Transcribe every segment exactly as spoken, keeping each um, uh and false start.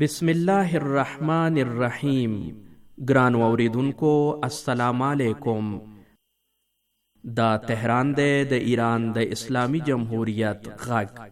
بسم الله الرحمن الرحیم. ګران اوریدونکو السلام علیکم. دا تهران دی د ایران د اسلامی جمهوریت غږ.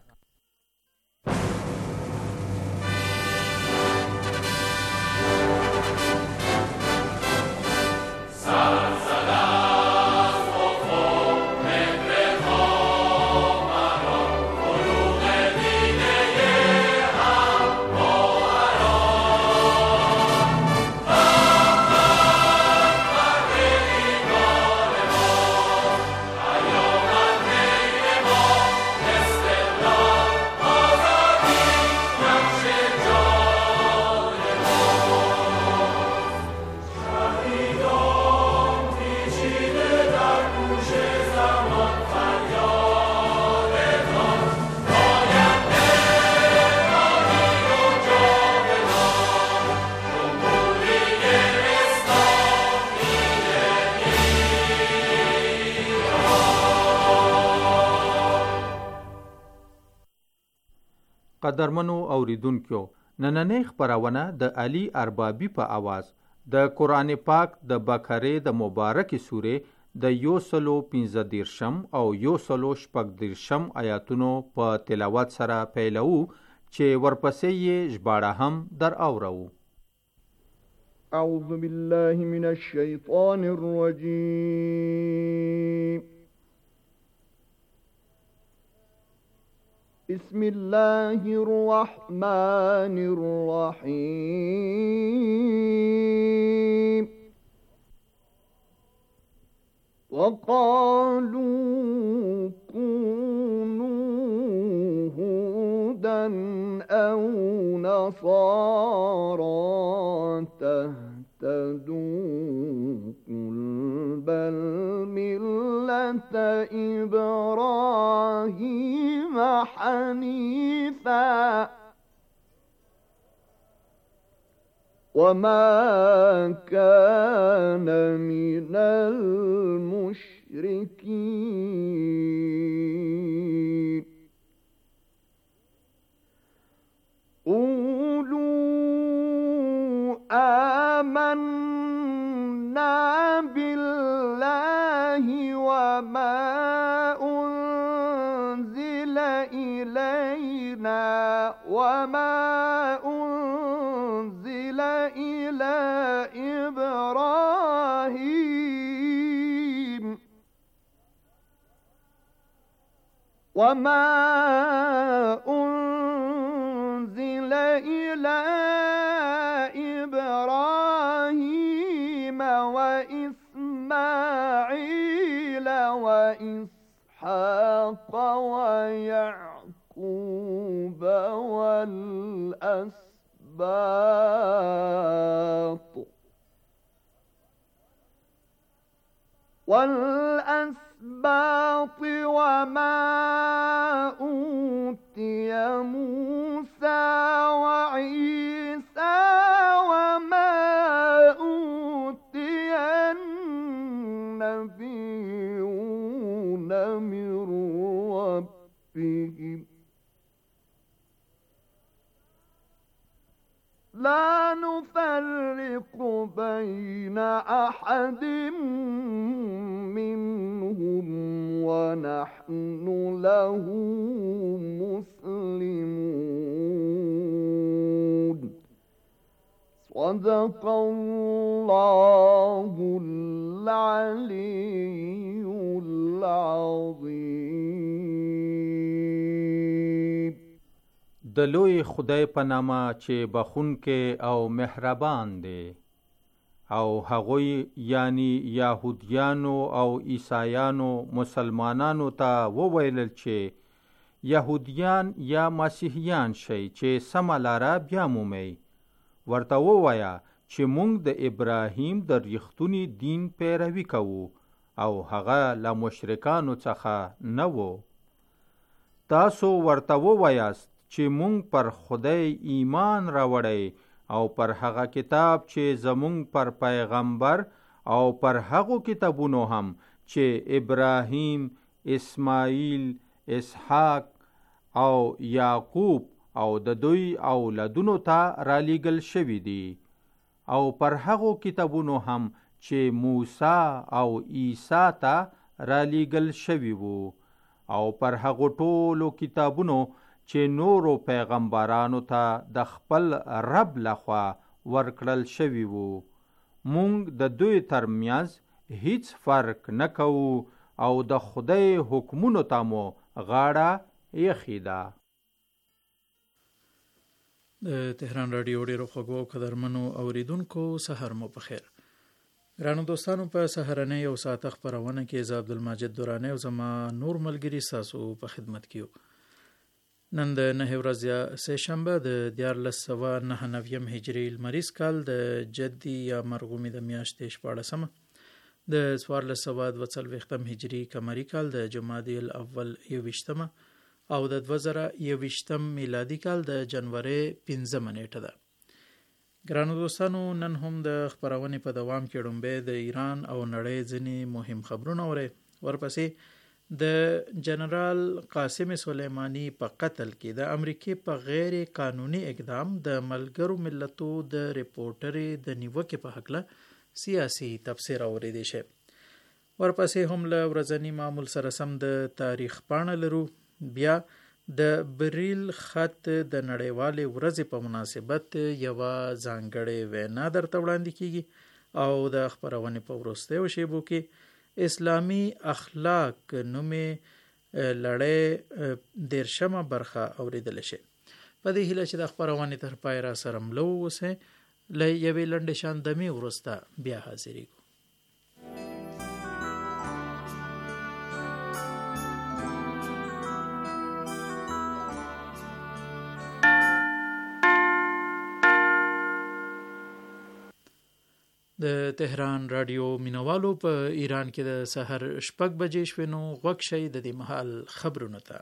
قدرمنو اوریدونکو، نننۍ خپرونه د علي اربابي په आवाज د قرآن پاک د بقره د مبارکې سورې د یو سلو پنځه دیرشم او یو سلو شپږ دیرشم آیاتونو په تلاوت سره پیلو چې ورپسې یې ژباړه هم در اورو. اعوذ بالله من الشیطان الرجیم. بسم الله الرحمن الرحيم. وقالوا كونوا هودا أو نصارى تهتدوا قل بل ملة إبراهيم حنيفا وما كان من المشركين. قولوا آمنا بالله وما أنزل إلينا وما أنزل إلى إبراهيم وما أنزل إلى إبراهيم وإسماعيل وإسحاق ويعقوب والأسباط والأسباط وما أوتي موسى وعيسى وما أوتي النبيون من ربهم لا نفرق بين أحد منهم ونحن له مسلمون. صدق الله العلي العظيم. د لوی خدای په نامه چې بخونکې او مهربان دی. او هغوی یعنی یهودیانو او عیسایانو مسلمانانو ته وویلل چې یهودیان یا مسیحیان شئ چې سمه لاره بیا مومئ. ورته ووایه چې موږ د ابراهیم د ریښتوني دین پیروي کوو او هغه له مشرکانو څخه نه و. تاسو ورته ووایاست چې مونږ پر خدای ایمان راوړی او پر هغه کتاب چې زمونږ پر پیغمبر او پر هغو کتابونو هم چې ابراهیم، اسماعیل، اسحاق او یعقوب او د دوی اولادونو ته رالیږل شوي دي او پر هغو کتابونو هم چې موسی او عیسی ته رالیږل شوي وو او پر هغو ټولو کتابونو چې نورو پیغمبرانو ته د خپل رب لخوا ورکړل شوي وو. مونږ د دوی ترمنځ هیڅ فرق نه کوو او د خدای حکمونو ته مو غاړه یخی ده. د تهران رادیو ډیرو خوږو او قدرمنو اوریدونکو سحر مو په خیر. ګرانو دوستانو، په سحرنۍ او ساعت خبرونه کې زه عبدالمجید دورانی او زما نور ملګري ساسو په خدمت کې. نن د نهه ورځې سه شنبه د دیارلس سوه نهه نویم هجري لمریز کال د جدي یا مرغومي د میاشتې شپاړسمه د څوارلس سوه دوه څلوېښتم هجري قمري کال د جمادی الاول یوویشتمه او د دوه زره یوویشتم میلادي کال د جنوري پنځمه نیټه ده. ګرانو دوستانو، نن هم د خبرونې په دوام کې ډومبه د ایران او نړۍ ځینې مهم خبرونه اورئ. ورپسې د جنرال قاسم سلیمانی په قتل کې د امریکې په غیر قانوني اقدام د ملګرو ملتو د ریپورټرې د نیوکې په هکله سیاسي تفسیر اوریدی شي. ورپسې هم له ورځني معمول سره سم د تاریخ پاڼه لرو. بیا د بریل خط د نړیوالې ورځې په مناسبت یوه ځانګړې وینا درته وړاندې کیږي او د خبرونې په وروستیو شیبو کې اسلامي اخلاق نومې لړۍ دیرشمه برخه اوریدل شي. په دې هیله چې د خبرونې تر پای را سره ملو اوسئ. له یوې لنډې شان دمې وروسته بیا حاضرېږو. د تهران رادیو مینوالو په ایران کې د سحر شپږ بجې شوې، نو غوږ شئ د دې مهال خبرونو ته.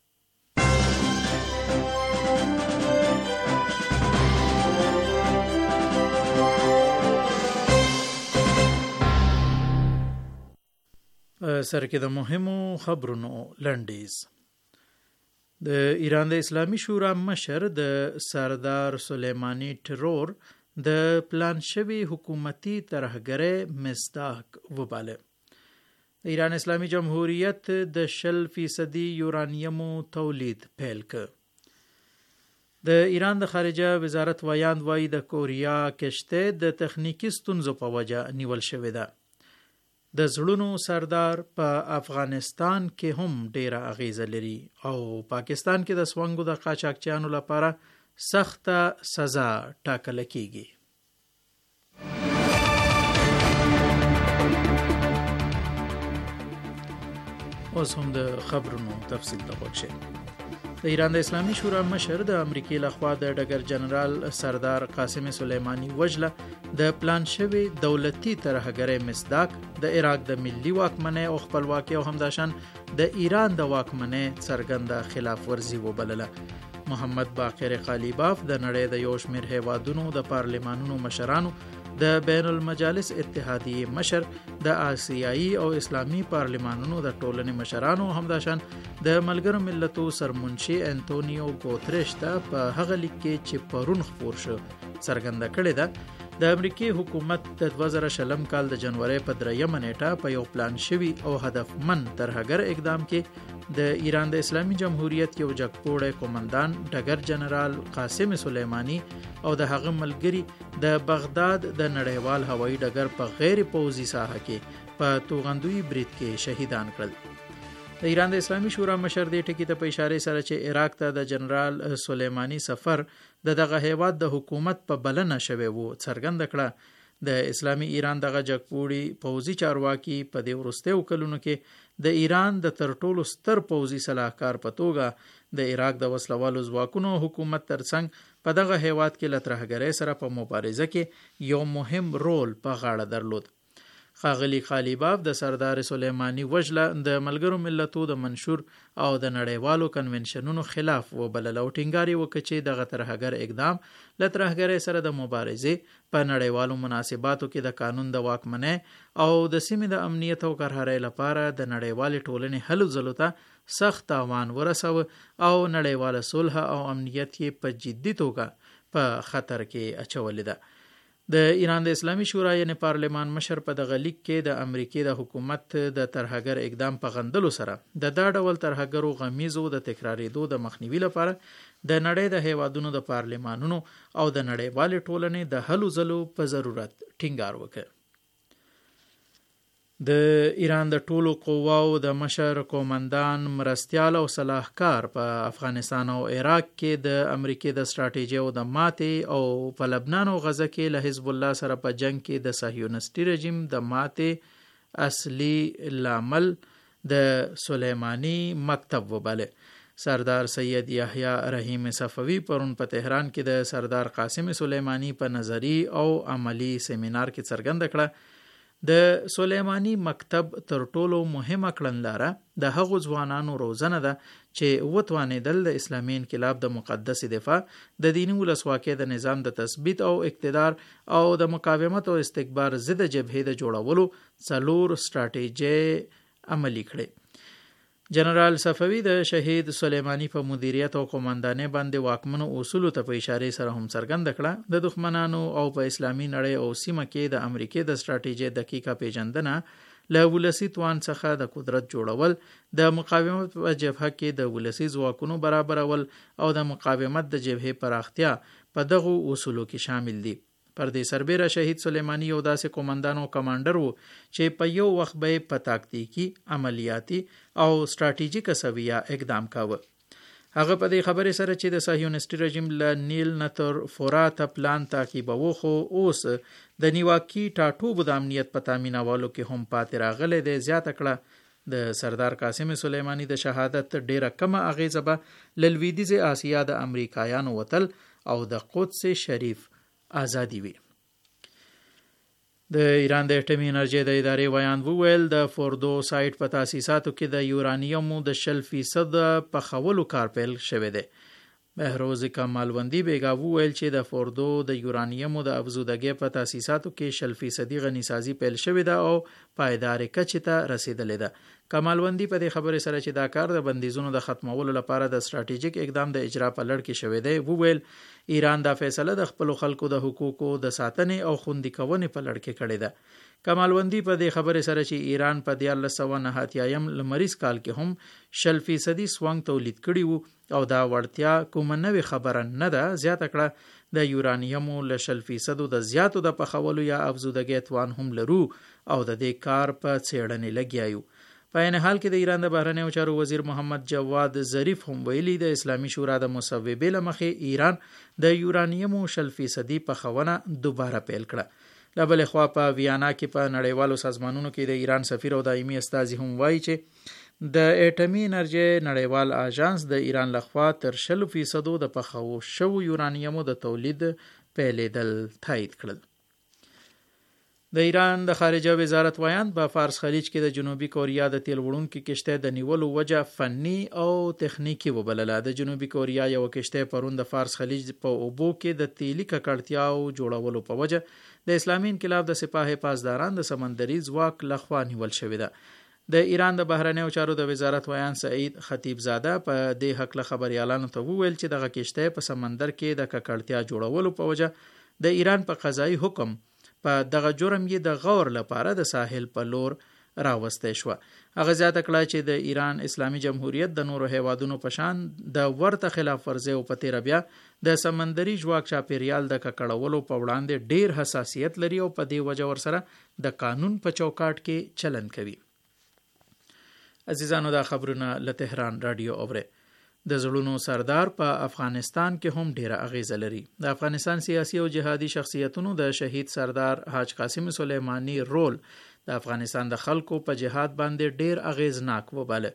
په سر کې د مهمو خبرونو لنډیز. د ایران د اسلامي شورا مشر د سردار سلیمانی ټرور د پلان شوی حکومتي ترهګرۍ مصداق وباله. د ایران اسلامي جمهوریت د شل فیصدي یورانیمو تولید پیل ک. د ایران د خارجه وزارت وایاند وایي د کوریا کشته د تخنیکی ستونزو په وجه نیول شوې ده. د زړونو سردار په افغانستان کې هم ډیره اغیزه لري او پاکستان کې د سونګو د قاچاقچیانو لپاره سخته سزا ټاکل کیږي. اوس هم د خبرونو تفصیل ته غوږ شئ. د ایران د اسلامي شورا مشر د امریکې لخوا د ډګر جنرال سردار قاسم سلیمانی وژله د پلان شوی دولتي ترهګرۍ مصداق د عراق د ملي واکمنۍ او خپلواکۍ او همداشان د ایران د واکمنۍ څرګنده خلاف ورزي وبلله. محمد باقر قالیباف د نړۍ د یو شمېر هیوادونو د پارلمانونو مشرانو، د بین المجالس اتحادیې مشر، د آسیایي او اسلامي پارلمانونو د ټولنې مشرانو همداشان د ملګرو ملتو سرمنشي انټونیو ګوتریش ته په هغه لیک کې چې پرون خپور شو څرګنده کړې ده د امریکای حکومت د دوه زره شلم کال د جنوري په دریمه نیټه په یو پلان شوی او هدفمند ترهګر اقدام کې د ایران د اسلامي جمهوریت یو جګپوړی قومندان ډګر جنرال قاسم سلیمانی او د هغه ملګری د بغداد د نړیوال هوایي ډګر په غیر پوځي ساحه کې په توغندوی برید کې شهیدان کړل. د ایران د اسلامي شورا مشر دې ټکی ته په اشاره سره چې عراق ته د جنرال سلیمانی سفر د دغه هیواد د حکومت په بلنه شوی وو څرګنده کړه. د اسلامي ایران دغه جګپوړي پوځي چارواکي په دې وروستیو کلونو کې د ایران د تر ټولو ستر پوځي صلاحکار په توګه د عراق د وسلوالو ځواکونو حکومت ترڅنګ په دغه هیواد کې له ترهګرۍ سره په مبارزه کې یو مهم رول په غاړه درلود. ښاغلي خالیباف د سردار سلیمانی وژله د ملګرو ملتو د منشور او د نړیوالو کنونشنونو خلاف وبلله او ټینګار یې وکړ چې دغه ترهګر اقدام له ترهګرۍ سره د مبارزې په نړیوالو مناسباتو کې د قانون د واکمنۍ او د سیمې د امنیت او کرهارۍ لپاره د نړیوالې ټولنې هلو ځلو ته سخت تاوان ورسوه او نړیواله صلح او امنیت یې په جدي توګه په خطر کې اچولې ده. د ایران د اسلامي شورا یعنی پارلمان مشر په دغه لیک کې د امریکې د حکومت د ترهګر اقدام په غندلو سره د دا ډول ترهګرو غمیزو د تکرارېدو د مخنیوي لپاره د نړۍ د هیوادونو د پارلمانونو او د نړیوالې ټولنې د هلو ځلو په ضرورت ټینګار وکړ. د ایران د ټولو قواو د مشر قومندان مرستیال او صلاحکار په افغانستان او عراق کې د امریکې د ستراتیژي او د ماتې او په لبنان او غزه کې له حزب الله سره په جنگ کې د صهیونیستي رژیم د ماتې اصلي لامل د سلیمانی مکتب وباله. سردار سید یحیی رحیم صفوی پرون په تهران کې د سردار قاسم سلیمانی په نظری او عملی سیمینار کې څرګنده کړه د سلیمانی مکتب تر ټولو مهمه کړنلاره د هغو ځوانانو روزنه ده چې وتوانېدل د اسلامي انقلاب د مقدس دفاع د دیني ولسواکۍ د نظام د تثبیت او اقتدار او د مقاومت او استکبار ضد جبهې د جوړولو څلور ستراتیژي عملي کړي. جنرال صفوی د شهید سلیمانی په مدیریت او قومندانۍ باندې واکمنو اصولو ته په اشاره سره هم څرګنده کړه د دښمنانو او په اسلامي نړۍ او سیمه کې د امریکې د ستراتیژي دقیقه پیژندنه له ولسی توان څخه د قدرت جوړول د مقاومت په جبهه کې د ولسی ځواکونو برابرول او د مقاومت د جبهې پراختیا په دغه اصولو کې شامل دي. پر دې سربېره شهید سلیمانی یو داسې قومندان او کمانډر وو چې په یو وخت به په تاکتیکی، عملیاتي او ستراتیژیک سویه اقدام کاوه. هغه په دې خبرې سره چې د صهیونیستي رژیم له نیل نه تر فرات پلان تعقیبوه خو اوس د نیواکي ټاټوبو د امنیت په تامینولو کې هم پاتې راغلی دی زیاته کړه د سردار قاسم سلیمانی د شهادت ډیره کمه اغیزه به له لویدیځې اسیا د امریکایانو وتل او د قدس شریف آزادی وي. د ایران د اټومي انرژۍ د ادارې ویاند وویل د فوردو سایټ په تاسیساتو کې د یورانیمو د شل فیصد پخولو کار پیل شوی دی. بهروز کمالوندی بیگا وویل چې د فوردو د یورانیمو د افزودګۍ په تاسیساتو کې شل فیصدي غنیسازي پیل شوی ده او پایدارې کچې ته رسیدلې ده. کمالوندی په دې خبرې سره چې دا کار د بندیزونو د ختمولو لپاره د ستراتیژیک اقدام د اجرا په لړ کې شوی دی وویل ایران دا فیصله د خپل خلکو د حقوقو د ساتنې او خوندي کونې په لړ کې کړې ده. کمالوندی په دې خبرې سره چې ایران په دیارلس سوه نهه اتیایم لمریز کال کې هم شل فیصدي سوانګ تولید کړي وو او دا وړتیا کومه نوې خبره نه ده زیاته کړه د یورانیمو له شل فیصدو د زیاتو د پخولو یا افزودګۍ توان هم لرو او د دې کار په څېړنې لګیا یو. په عین حال کې د ایران د بهرنیو چارو وزیر محمد جواد ظریف هم ویلي د اسلامي شورا د مصوبې له مخې ایران د یورانیمو شل فیصدي پخونه دوباره پیل کړه. له بلې خوا په ویانا کې په نړیوالو سازمانونو کې د ایران سفیر او دایمي استازي هم وایي چې د اټومي انرژۍ نړیوال آژانس د ایران لخوا تر شل فیصدو د پخو شوو یورانیمو د تولید پیلېدل تایید کړل. د ایران د خارجه وزارت ویاند په فارس خلیج کې د جنوبي کوریا د تیل وړونکو کشته د نیولو وجه فني او تخنیکی وبلله. د جنوبي کوریا یو کشته پرون د فارس خلیج په اوبو کې د تیلي ککړتیاو جوړولو په وجه د اسلامي انقلاب د سپاه پاسداران د سمندري ځواک لخوا نیول شوې ده. د ایران د بهرنیو چارو د وزارت ویاند سعید خطیب زاده په دې حق له خبريالانو ته وویل چې دغه کشته په سمندر کې د ککړتیا جوړولو په وجه د ایران په قضایي حکم په دغه جرم یې د غور لپاره د ساحل په لور راوسته شو. هغه زیاته کړه چې د ایران اسلامي جمهوریت د نورو هیوادونو په شان د ورته خلاف ورزي او په تیر بیا د سمندري ژواک چاپیریال د ککړولو په وړاندې ډیر حساسیت لري او په دې وجه ورسره د قانون په چوکاټ کې چلن کوي. عزیزانو دا خبرونه له تهران رادیو اوره. د زړونو سردار په افغانستان کې هم ډیره اغیزه لري. د افغانستان سیاسي او جهادي شخصیتونو د شهید سردار حاج قاسم سلیمانی رول د افغانستان د خلکو په جهاد باندې ډیر اغیزناک وباله.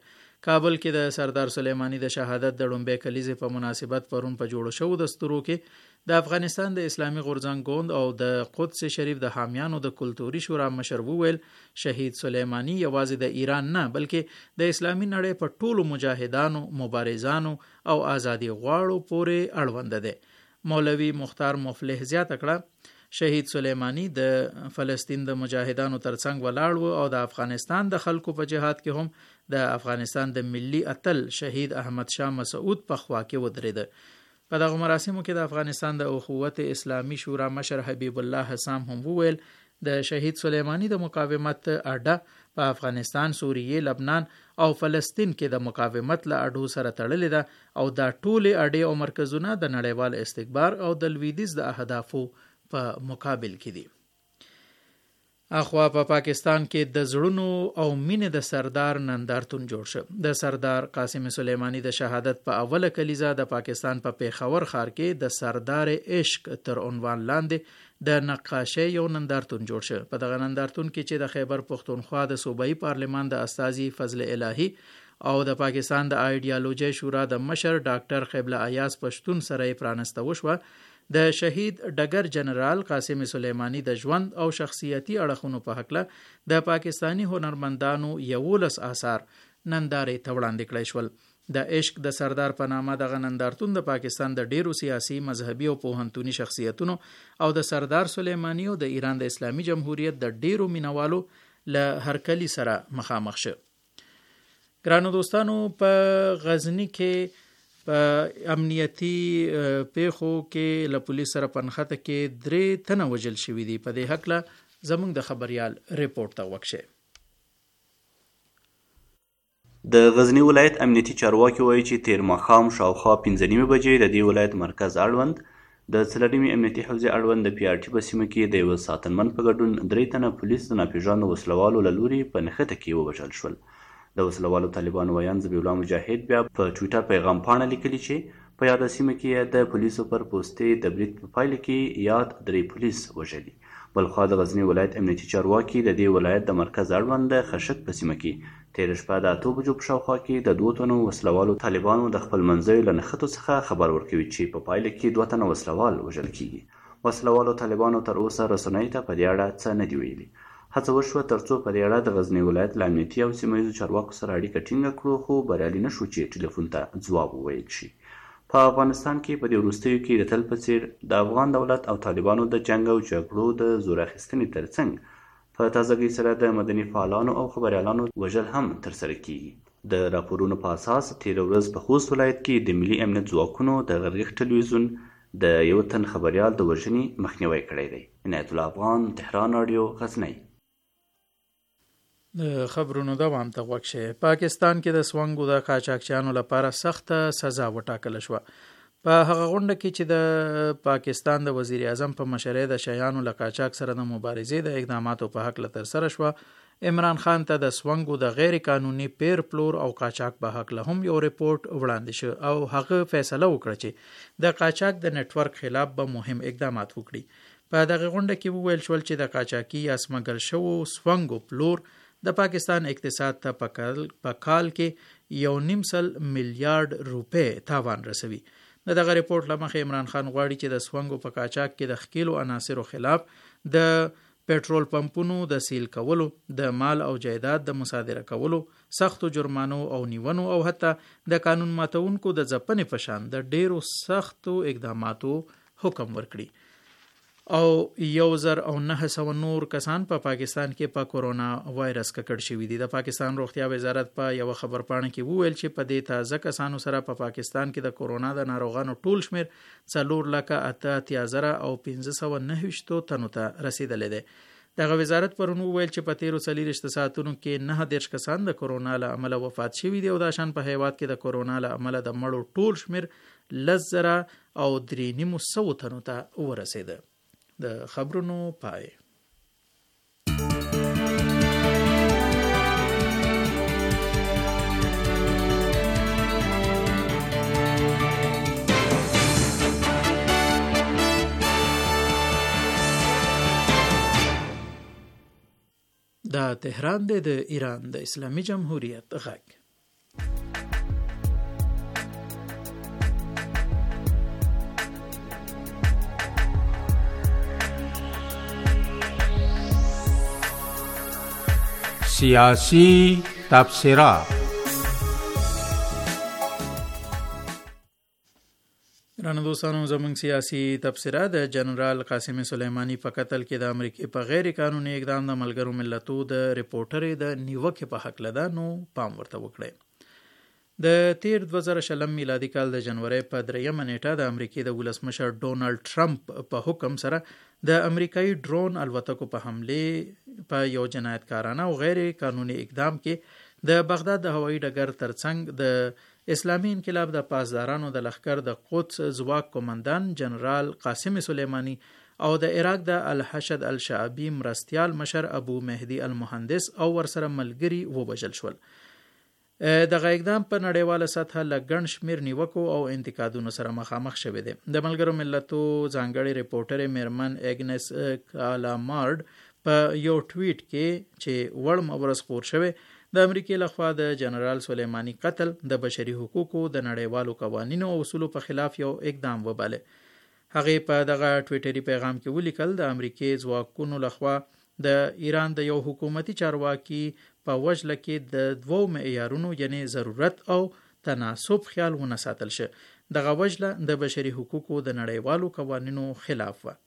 کابل کې د سردار سلیمانی د شهادت د لومبۍ کلیزې په مناسبت پرون په جوړو شو دستورو کې د افغانستان د اسلامي غورځنګ ګوند او د قدس شریف د حامیانو د کلتوري شورا مشر وویل شهید سلیمانی یوازې د ایران نه بلکې د اسلامي نړۍ په ټولو مجاهدانو، مبارزانو او ازادي غواړو پورې اړوند دی. مولوي مختار مفلح زیاته کړه شهید سلیمانی د فلسطین د مجاهدانو ترڅنګ ولاړ و او د افغانستان د خلکو په جهاد کې هم د افغانستان د ملي اتل شهید احمد شاه مسعود په خوا کې ودرېد. په دغه مراسمو کې د افغانستان د اخوت اسلامي شورا مشر حبیب الله حسام هم وویل د شهید سلیمانی د مقاومت اډه په افغانستان، سوریه، لبنان او فلسطین کې د مقاومت له اډو سره تړلې ده او دا ټولې اډې او مرکزونه د نړیوال استکبار او د لویدیځ د اهدافو په مقابل کې دي. اخوا په پا پاکستان کې د زړونو او مینې د سردار نندارتون جوړ شو. د سردار قاسم سلیمانی د شهادت په اوله کلیزه د پاکستان په پا پیښور ښار کې د سردار عشق تر عنوان لاندې د نقاشۍ یو نندارتون جوړ شو. په دغه نندارتون کې چې د خیبر پښتونخوا د صوبایي پارلمان د استازي فضل الهی او د پاکستان د ایډیالوژي شورا د مشر ډاکټر قبله ایاز پښتون سره پرانسته وشوه، د شهید ډګر جنرال قاسم سلیمانی د ژوند او شخصیتي اړخونو په هکله د پاکستانی هنرمندانو یولس آثار نندارې ته وړاندې کړای شول. د عشق د سردار په نامه دغه نندارتون د پاکستان د ډیرو سیاسي، مذهبي او پوهنتوني شخصیتونو او د سردار سلیمانی او د ایران د اسلامي جمهوریت د ډیرو مینوالو له هرکلی سره مخامخ شو. ګرانو دوستانو، په غزنی کې په امنیتی پیښو کې له پولیس سره پنخته کې درې تنه وژل شوي دي. په دې هکله زموږ د خبريال ریپورت ته وکشه. د غزنی ولایت امنیتي چارواکي وایي چې تیر ماښام شاوخوا پنځه نیمې بجې د دې ولایت مرکز اړوند د څلورمې امنیتي حوزې اړوند د پی آر ټي په سیمه کې د یوه ساتنمن په ګډون درې تنه پولیس د ناپېژاندو وسلوالو له لوري په نښته کې ووژل شول. د وسلوالو طالبانو ویان ذبیح الله مجاهد بیا په ټویټر پیغام پاڼه لیکلي چې په یاده سیمه کې د پولیسو پر پوستې د برید په پایله کې یاد درې پولیس وژلي. بلخوا د غزنی ولایت امنیتي چارواکي د دې ولایت د مرکز اړوند د خشک په سیمه کې تېره شپه د اتو بجو په شاوخوا کې د دوه تنو وسلوالو طالبانو د خپل منځیو له نښتو څخه خبر ورکوي چې په پایله کې دوه تنه وسلوال وژل کیږي. وسلوالو طالبانو تر اوسه رسنیو ته په دې اړه څه نه دي ویلي. هڅه وشوه ترڅو په دې اړه د غزنی ولایت له امنیتي او سیمه ییزو چارواکو سره اړیکه ټینګه کړو، خو بریالي نه شو چې ټلیفون ته ځواب وویل شي. په افغانستان کې په دې وروستیو کې د تل په څیر د افغان دولت او طالبانو د جنګ او جګړو د زور اخیستنې ترڅنګ په تازګۍ سره د مدني فعالانو او خبریالانو وژل هم ترسره کیږي. د راپورونو په اساس تېره ورځ په خوست ولایت کې د ملي امنیت ځواکونو د غرغښت ټلویزیون د یو تن خبریال د وژنې مخنیوی کړی دی. عنایت الله افغان، تهران رادیو، غزنی. د خبرونو دوام ته وکشه. پاکستان کې د سونګو د قاچاقچیانو لپاره سخته سزا وټاکل شوه. په هغه غونډه کې چې د پاکستان د وزیر اعظم په مشرۍ د شیانو له قاچاق سره د مبارزې د اقداماتو په حق له ترسره شوه، عمران خان ته د سونګو د غیر قانوني پیر پلور او قاچاق په حق له هم یو ریپورت وړاندې شو او هغه فیصله وکړه چې د قاچاق د نتورک خلاف به مهم اقدامات وکړي. په دغه غونډه کې وویل شول چې د قاچاقي یا سمګل شوو سونګو پلور د پاکستان اقتصاد ته په کال کې یو نیم سل میلیارډ روپۍ تاوان رسوي. د دغه ریپورت له مخې عمران خان غواړي چې د سونګو په قاچاق کې د ښکیلو عناصرو خلاف د پېټرول پمپونو د سیل کولو، د مال او جایداد د مصادره کولو، سختو جرمانو او نیونو او حتی د قانون ماتونکو د ځپنې په شان د ډیرو سختو اقداماتو حکم ورکړي. او یو زر او نه سوه نور کسان په پا پاکستان کې په کورونا وایرس ککړ شوي دي. د پاکستان روغتیا وزارت په یو خبرپاڼه کې وویل چې په دې تازه کسانو سره په پا پاکستان کې د کورونا د ناروغانو ټول شمیر څلور لکه اته اتیا زره او پنځه سوه نهه ویشتو تنو ته رسیدلی دی. دغه وزارت پرون وویل چې په تیرو څلېرویشت ساعتونو کې نهه دېرش کسان د کورونا له امله وفات شوي دي او دا شان په هیواد کې د کورونا له امله د مړو ټول شمیر لس زره او درې نیمو سوو تنو ته ورسېده. د خبرونو پای. دا تهران دی، د ایران د اسلامي جمهوریت غږ. سیاسی تبصره. رانه دوستانو زمونږ سیاسي تبصره د جنرال قاسم سلیمانی په قتل کې د امریکای په غیر قانوني اقدام د ملګرو ملتو د ریپورټر د نیوکې په حق لده نو پام ورته وکړي. د تیر دوه زره شلم میلادي کال د جنوري په دریمه نیټه د امریکای د ولسمشر ډونالد ټرمپ په حکم سره د امریکایي ډرون الوتکو په حمله په یو جنایتکارانه او غیر قانوني اقدام کې د بغداد د هوایي ډګر ترڅنګ د اسلامي انقلاب د پاسدارانو د لښکر د قدس ځواک قومندان جنرال قاسم سلیمانی او د عراق د الحشد الشعبي مرستیال مشر ابو مهدی المهندس او ورسره ملګري وبجل شول. دغه اقدام په نړیواله سطحه لګڼ شمیر نیوکو او انتقادونو سره مخامخ شوی دی. د ملګرو ملتو ځانګړي ریپورټر میرمن اګنس کالامارډ په یو ټویټ کې چې وړ مبرز خور شوی د امریکای لخوا د جنرال سلیمانی قتل د بشري حقوقو د نړیوالو قوانینو او اصولو په خلاف یو اقدام وباله. هغه په دغه ټویټري پیغام کې ولیکل د امریکای ځواکونو لخوا د ایران د یو حکومتي چارواکي په وجله کې د دوو معیارونو یعنی ضرورت او تناسب خیال ونه ساتل شه. دغه وجله د بشري حقوقو د نړیوالو قوانینو خلاف و.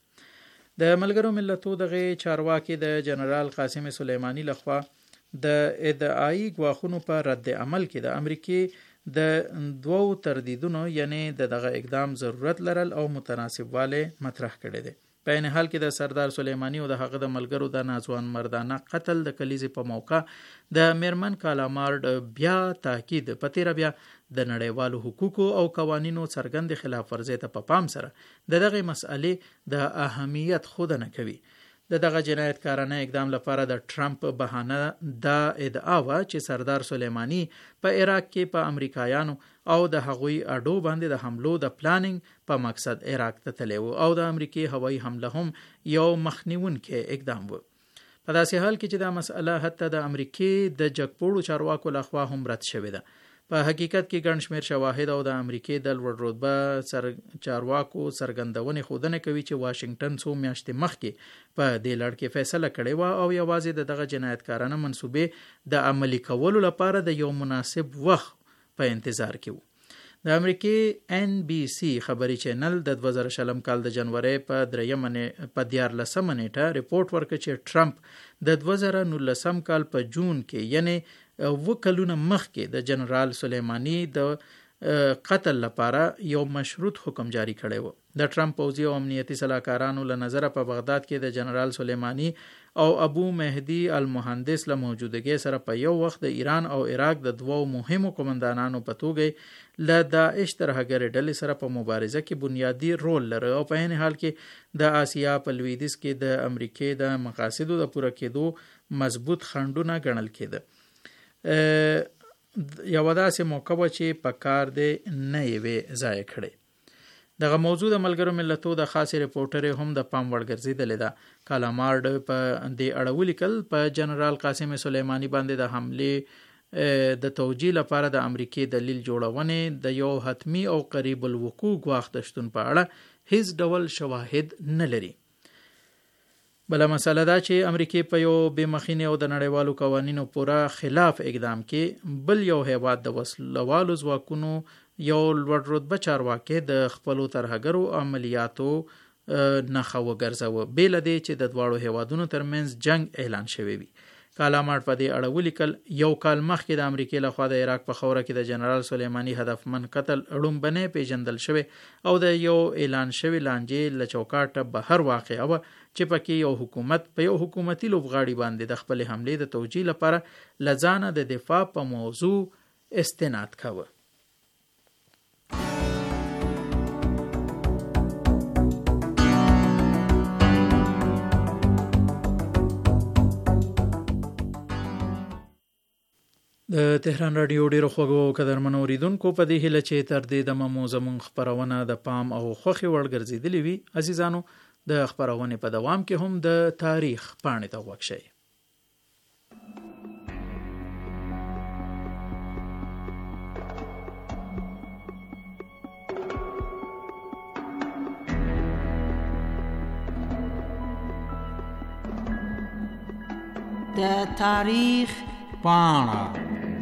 د ملګرو ملتو دغه چارواکي د جنرال قاسم سلیمانی لخوا د ادعایی ګواښونو په رد عمل کې د امریکای د دوو تردیدونو یعنی د دغه اقدام ضرورت لرل او متناسب والے مطرح کړي دي. په این حال کې د سردار سلیمانی او د هغه د ملګرو د ناځوان مردانه قتل د کلیزې په موقع د میرمن کالامارډ بیا تاکید په تیر بیا د نړیوالو حقوقو او قوانینو څرګند خلاف ورزي ته په پام سره د دغه مسئلې د اهمیت خود نه کوي. د دغه جنایتکارانه اقدام لپاره د ټرمپ بهانه دا ادعا و چې سردار سلیمانی په عراق کې په امریکایانو او د هغوی اډو باندې د حملو د پلانینګ په مقصد عراق ته تللی و او د امریکای هوایي حمله هم یو مخنیونکی اقدام و. په داسې حال کې چې دا مسئله حتی د امریکای د جګپوړو چارواکو لخوا هم رد شوې ده. په حقیقت کې ګڼ شمېر شواهد او د امریکای د لوړ رتبه سر چارواکو څرګندونې ښودنه کوي چې واشنگټن څو میاشتې مخکې په دې لړ کې فیصله کړې وه او یوازې د دغه جنایتکارانه منصوبې د عملي کولو لپاره د یو مناسب وخت په انتظار کې وو. د امریکای ان بي سي خبري چینل د دوه زره شلم کال د جنوري په دریمه په دیارلسمه نیټه ریپورټ ورکړ چې ټرمپ د دوه زره نولسم کال په جون کې یعنی و کلونه مخکې د جنرال سلیمانی د قتل لپاره یو مشروط حکم جاری کړی و. د ټرمپ پوځي او امنیتي سلاکارانو له نظره په بغداد کې د جنرال سلیمانی او ابو مهدی المهندس له موجودګۍ سره په یو وخت د ایران او عراق د دوو مهمو قومندانانو په توګه له داعش ترهګرې ډلې سره په مبارزه کې بنیادی رول لري او په عین حال کې د آسیا په لویدیځ کې د امریکای د مقاصدو د پوره کېدو مضبوط خنډونه ګڼل کېده. یو داسې موقع و چې په کار دی نه یې ضایع کړی. دغه موضوع د ملګرو ملتو د خاص ریپورټر هم د پام وړ ګرځېدلې ده. کالامارډ په دې اړه ولیکل په جنرال قاسم سلیمانی باندې د حملې د توجیه لپاره د امریکای دلیل جوړونې د یو حتمی او قریب الوقوع ګواښ د شتون په اړه هیڅ ډول شواهد نه لري. بله مسله دا چې امریکای په یو بې مخینې او د نړیوالو قوانینو پوره خلاف اقدام کې بل یو هیواد د وسلوالو ځواکونو یو لوړ رتبه چارواکي د خپلو ترهګرو عملیاتو نښه وګرځوه بې له دې چې د دواړو هیوادونو ترمنځ جنگ اعلان شوی وي. کالامارډ په دې اړه ولیکل یو کال مخکې د امریکای لخوا د عراق په خوره کې د جنرال سلیمانی هدفمن قتل اړومبنې پیژندل شوی او د یو اعلان شوی لانجې له چوکاټه بهر واقع و چې پکې یو حکومت په یو حکومتي لوبغاړي باندې د خپل حملې د توجیه لپاره لځانه د دفاع په موضوع استناد کاوه. د تهران رادیو ډیرو خوږو قدرمنو اوریدونکو په دې هیله چې تر دې دمه مو زموږ خپرونه د پام او خوښې وړ ګرځېدلې وي. عزیزانو د خپرونې په دوام کې هم د تاریخ پاڼې ته غوږ شئ. د تاریخ پاڼه.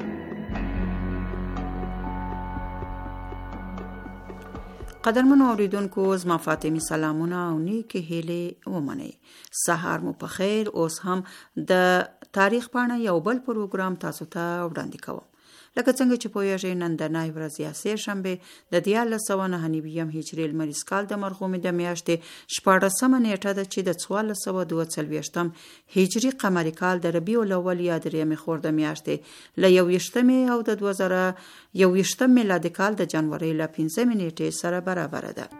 قدرمنو اوریدونکو، زما فاطمی سلامونه او نیکې هیلې ومنئ. سهار مو په خیر. اوس هم د تاریخ پاڼه یو بل پروګرام تاسو ته وړاندې کوم. لکه څنګه چې پوهیږئ، نن د نای ورځ یا سه شنبه د دیارلس سوه نهه نوي هجري لمریز کال د مرغومې د میاشتې شپاړسمه نیټه ده چې د څوارلس سوه دوه څلوېښتم هجري قمري کال د ربیع الاول یا درېیمې خورده میاشتې له یوویشتمې او د دوه زره یوویشتم میلادي کال د جنورۍ له پنځمې نیټې سره برابره ده.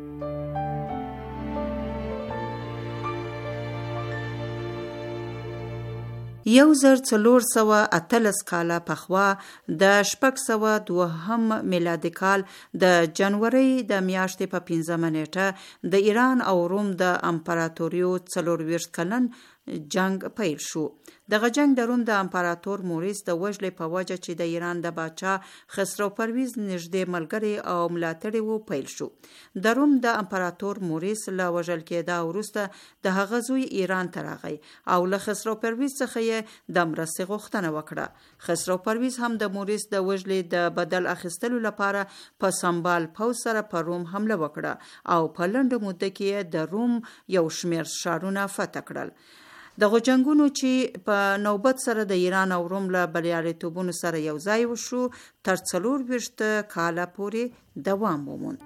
یو زر څلور سوه اتلس کاله پخوا د شپږ سوه دوهم میلادي کال د جنورۍ د میاشتې په پنځمه نیټه د ایران او روم د امپراتوریو څلورویشت کلن جنگ پیل شو. دغه جنگ د روم د امپراتور موریس د وژلې په وجه چې د ایران د باچا خسرو پرویز نږدې ملګری او ملاتړی وو پیل شو. د روم د امپراتور موریس له وژل کېدا وروسته د هغه زوی ایران ته راغی او له خسرو پرویز څخه یې د مرستې غوښتنه وکړه. خسرو پرویز هم د موریس د وژلې د بدل اخیستلو لپاره په سمبال پوځ سره په روم حمله وکړه او په لنډه موده کې د روم یو شمېر ښارونه فتح کړل. دغه جنگونو چې په نوبت سره د ایران او روم له بریالیتوبونو سره یو ځای وشو تر څلورویشت کاله پورې دوام وموند.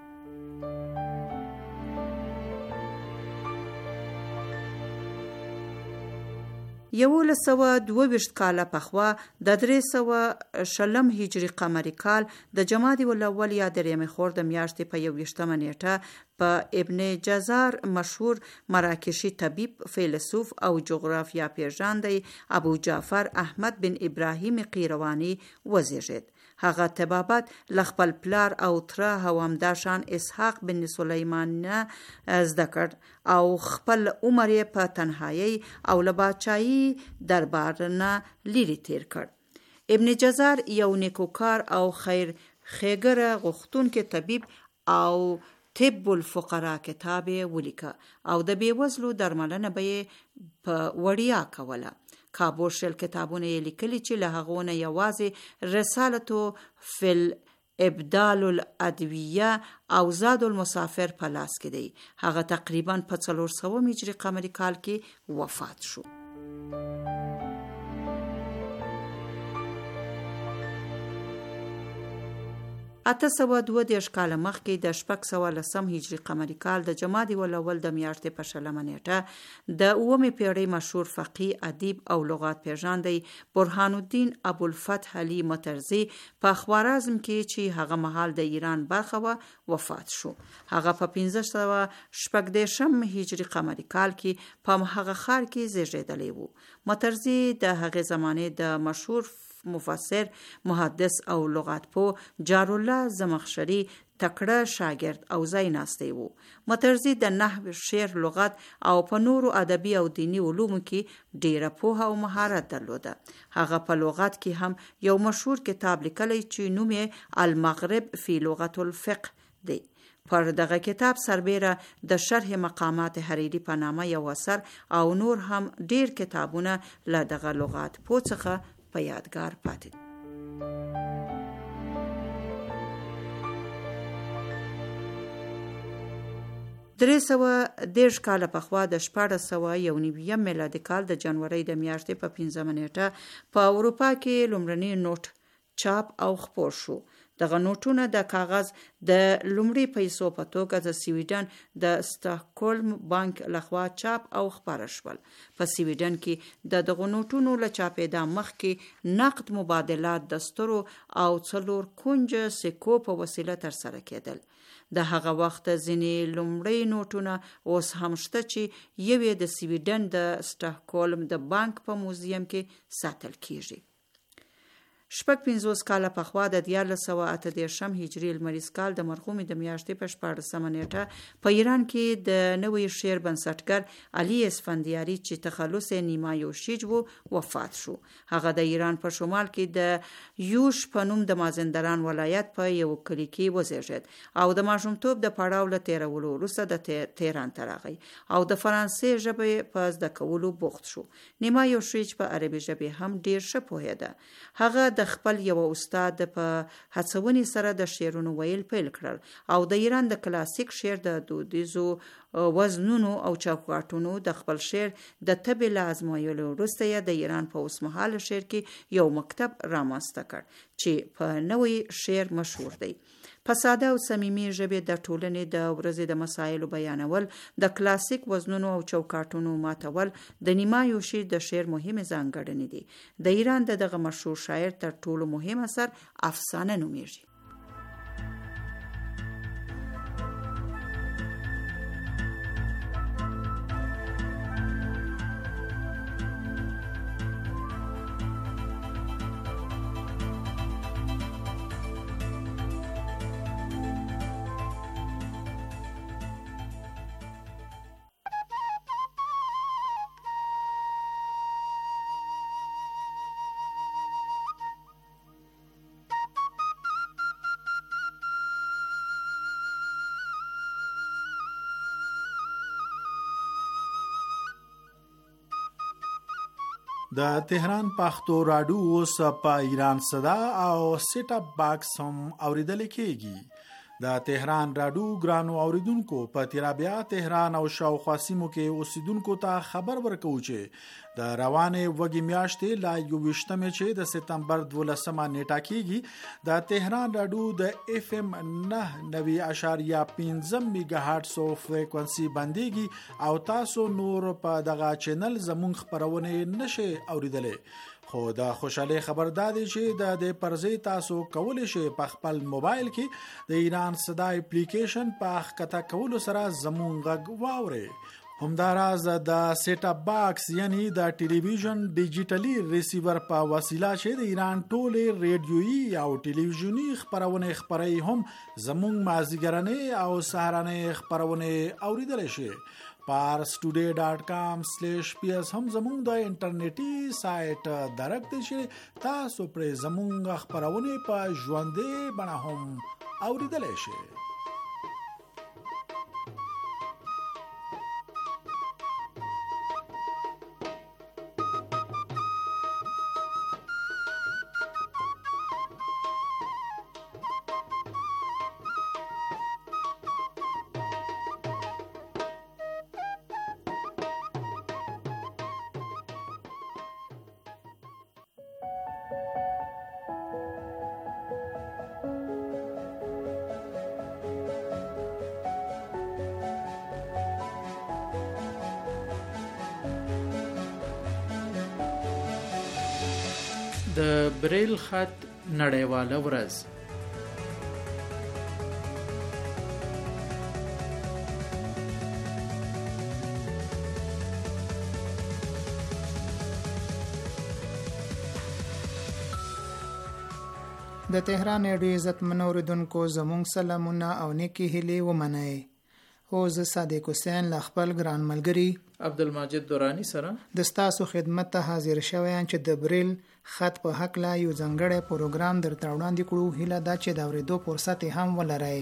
یولس سوه دوه ویشت کاله پخوا د درې سوه شلم هجري قمري کال د جمادی الاول یا درېیمې خورده میاشتې په یوویشتمه نیټه په ابن جزار مشهور مراکشي طبیب، فیلسوف او جغرافیا پیژندی ابو جعفر احمد بن ابراهیم قیروانی وزیږید. هغه طبابت له خپل پلار او تره او همداشان اسحاق بن سلیمان نه زده کړ او خپل عمر یې په تنهایی او له باچایي دربار نه لیرې تیر کړ. ابن جزار یو نیکوکار او خیر ښېګړه غوښتونکی طبیب او طب الفقراء کتاب ولیکه او د بیوزلو درملنه به یې په وړیا کوله. کابو شل کتابونه یې لیکلي چې له هغو نه یوازې رسالتو فی الابدال الادویه او زاد المسافر په لاس کې دی. هغه تقریبا په څلور سوه هجري قمري کال کې وفات شو. اته سوه دوه دېرش کاله مخکې د شپږ سوه لسم هجري قمري کال د جمادی الاول د میاشتې په شلمه نیټه د اوومې پیړۍ مشهور فقیه، ادیب او لغات پیژندی برهان الدین ابوالفتح علي مترزي په خوارزم کې چې هغه مهال د ایران برخه و وفات شو. هغه په پنځه سوه شپږ دېرشم هجري قمري کال کې په هغه ښار کې زیږیدلی وو. مترزي د هغې زمانې د مشهور مفسر، محدث او لغات پو جارالله زمخشري تکړه شاګرد او ځای ناستی وو. مترزي د نحو، شعر، لغت او په نورو ادبي او دینی علومو کې ډیره پوهه او مهارت درلوده. هغه په لغت کې هم یو مشهور کتاب لیکلی چې نوم یې المغرب فی لغت الفقه دی. پر دغه کتاب سربیره د شرح مقامات حریری په نامه یو اثر او نور هم ډیر کتابونه له دغه لغات پو څخه په یادګار پاتې. درې سوه دېرش کاله پخوا د شپاړس سوه یو نویم میلادي کال د جنورۍ د میاشتې په پنځمه نیټه په اروپا کې لومړنی نوټ چاپ او خپور شو. دغه نوټونه د کاغذ د لومړي پیسو په توګه د سویډن د سټاکهولم بانک لخوا چاپ او خپاره شول. په سویډن کې د دغه نوټونو له چاپېدا مخکې نقد مبادلات د سترو او څلور کونج سکو په وسیله ترسره کېدل. د هغه وخت ځینې لومړی نوټونه اوس هم شته چې یو یې د سویډن د سټاکهولم د بانک په موزیم کې ساتل کیږي. شپږ پنځوس کاله پخوا د دیارلس سوه اته دېرشم هجري لمریز کال د مرحومې د میاشتې په شپاړسمه نیټه په ایران کې د نوي شعر بنسټګر علي اسفندیاري چې تخلص نیما یوشیج وو وفات شو. هغه د ایران په شمال کې د یوش په نوم د مازندران ولایت په یو کلی کې وزیږید او د ماشومتوب د پړاو له تیرولو وروسته د تهران ته راغی او د فرانسې ژبې په زده کولو بوخت شو. نیما یوشیج په عربي ژبې هم ډیر ښه پوهېده. هغه د خپل یو استاد په هڅونې سره د شعرونو ویل پیل کړل او د ایران د کلاسیک شعر د دودیزو وزنونو او چوکاټونو د خپل شعر د تبې له ازمایلو وروسته یې د ایران په اوسمهاله شعر کې یو مکتب رامنځته کړ چې په نوی شعر مشهور دی. په ساده او صمیمي ژبې د ټولنې د ورځې د مسایلو بیانول، د کلاسیک وزنونو او چوکاټونو ماتول د نیما یوشیج د شعر مهمه ځانګړنې دي. د ایران د دغه مشهور شاعر تر ټولو مهم اثر افسانه نومیږي. د تهران پښتو راډیو اوس په ایران صدا او سیټ اپ باکس هم اوریدل کیږي. د تهران راډیو ګرانو اوریدونکو په تیرابیا تهران او شاوخوا سیمو کې اوسیدونکو ته خبر ورکو چې د روانې وږي میاشتې لا یوویشتمې چې د سپتمبر دولسمه نیټه کېږي د تهران راډیو د اف ام نه نوي اشاریه پنځم میگا هرټز فریکونسي باندېږي او تاسو نور په دغه چینل زمونږ خبرونه نشئ اوریدلی. خو د خوشاله خبر دادی چې د دې پرځې تاسو کولی شئ په خپل موبایل کې د ایران صدا اپلیکیشن په ښکته کولو سره زمونږ غږ واورئ. همداراز د سیټ اپ باکس یعنی د ټلویزیون ډیجیټلی ریسیور په وسیله چې د ایران ټولې ریډیویي او ټلویزیونی خبرونه خبري هم زمونږ مازیګرنې او سهارنې خبرونه اوریدل شي. پارس ټوډے ډاٹ کام سلیش پی اس هم زمونږ د انټرنیټي سایت درک دی چې تاسو پر زمونږ خبرونه په ژوندۍ بڼه هم اوریدل شي. د بریل خط نړیواله ورځ. د تهران ډېر عزتمن اوریدونکو زموږ سلامونه او نیکی هیلې ومنئ. او زه صادق حسین له خپل ګران ملګري عبدالمجید دورانی سره د ستاسو خدمت ته حاضر شوم چې د بریل خط په حق لا یو ځانګړی پروګرام درته وړاندې کړو. هیله ده چې د اورېدو فرصت هم ولرئ.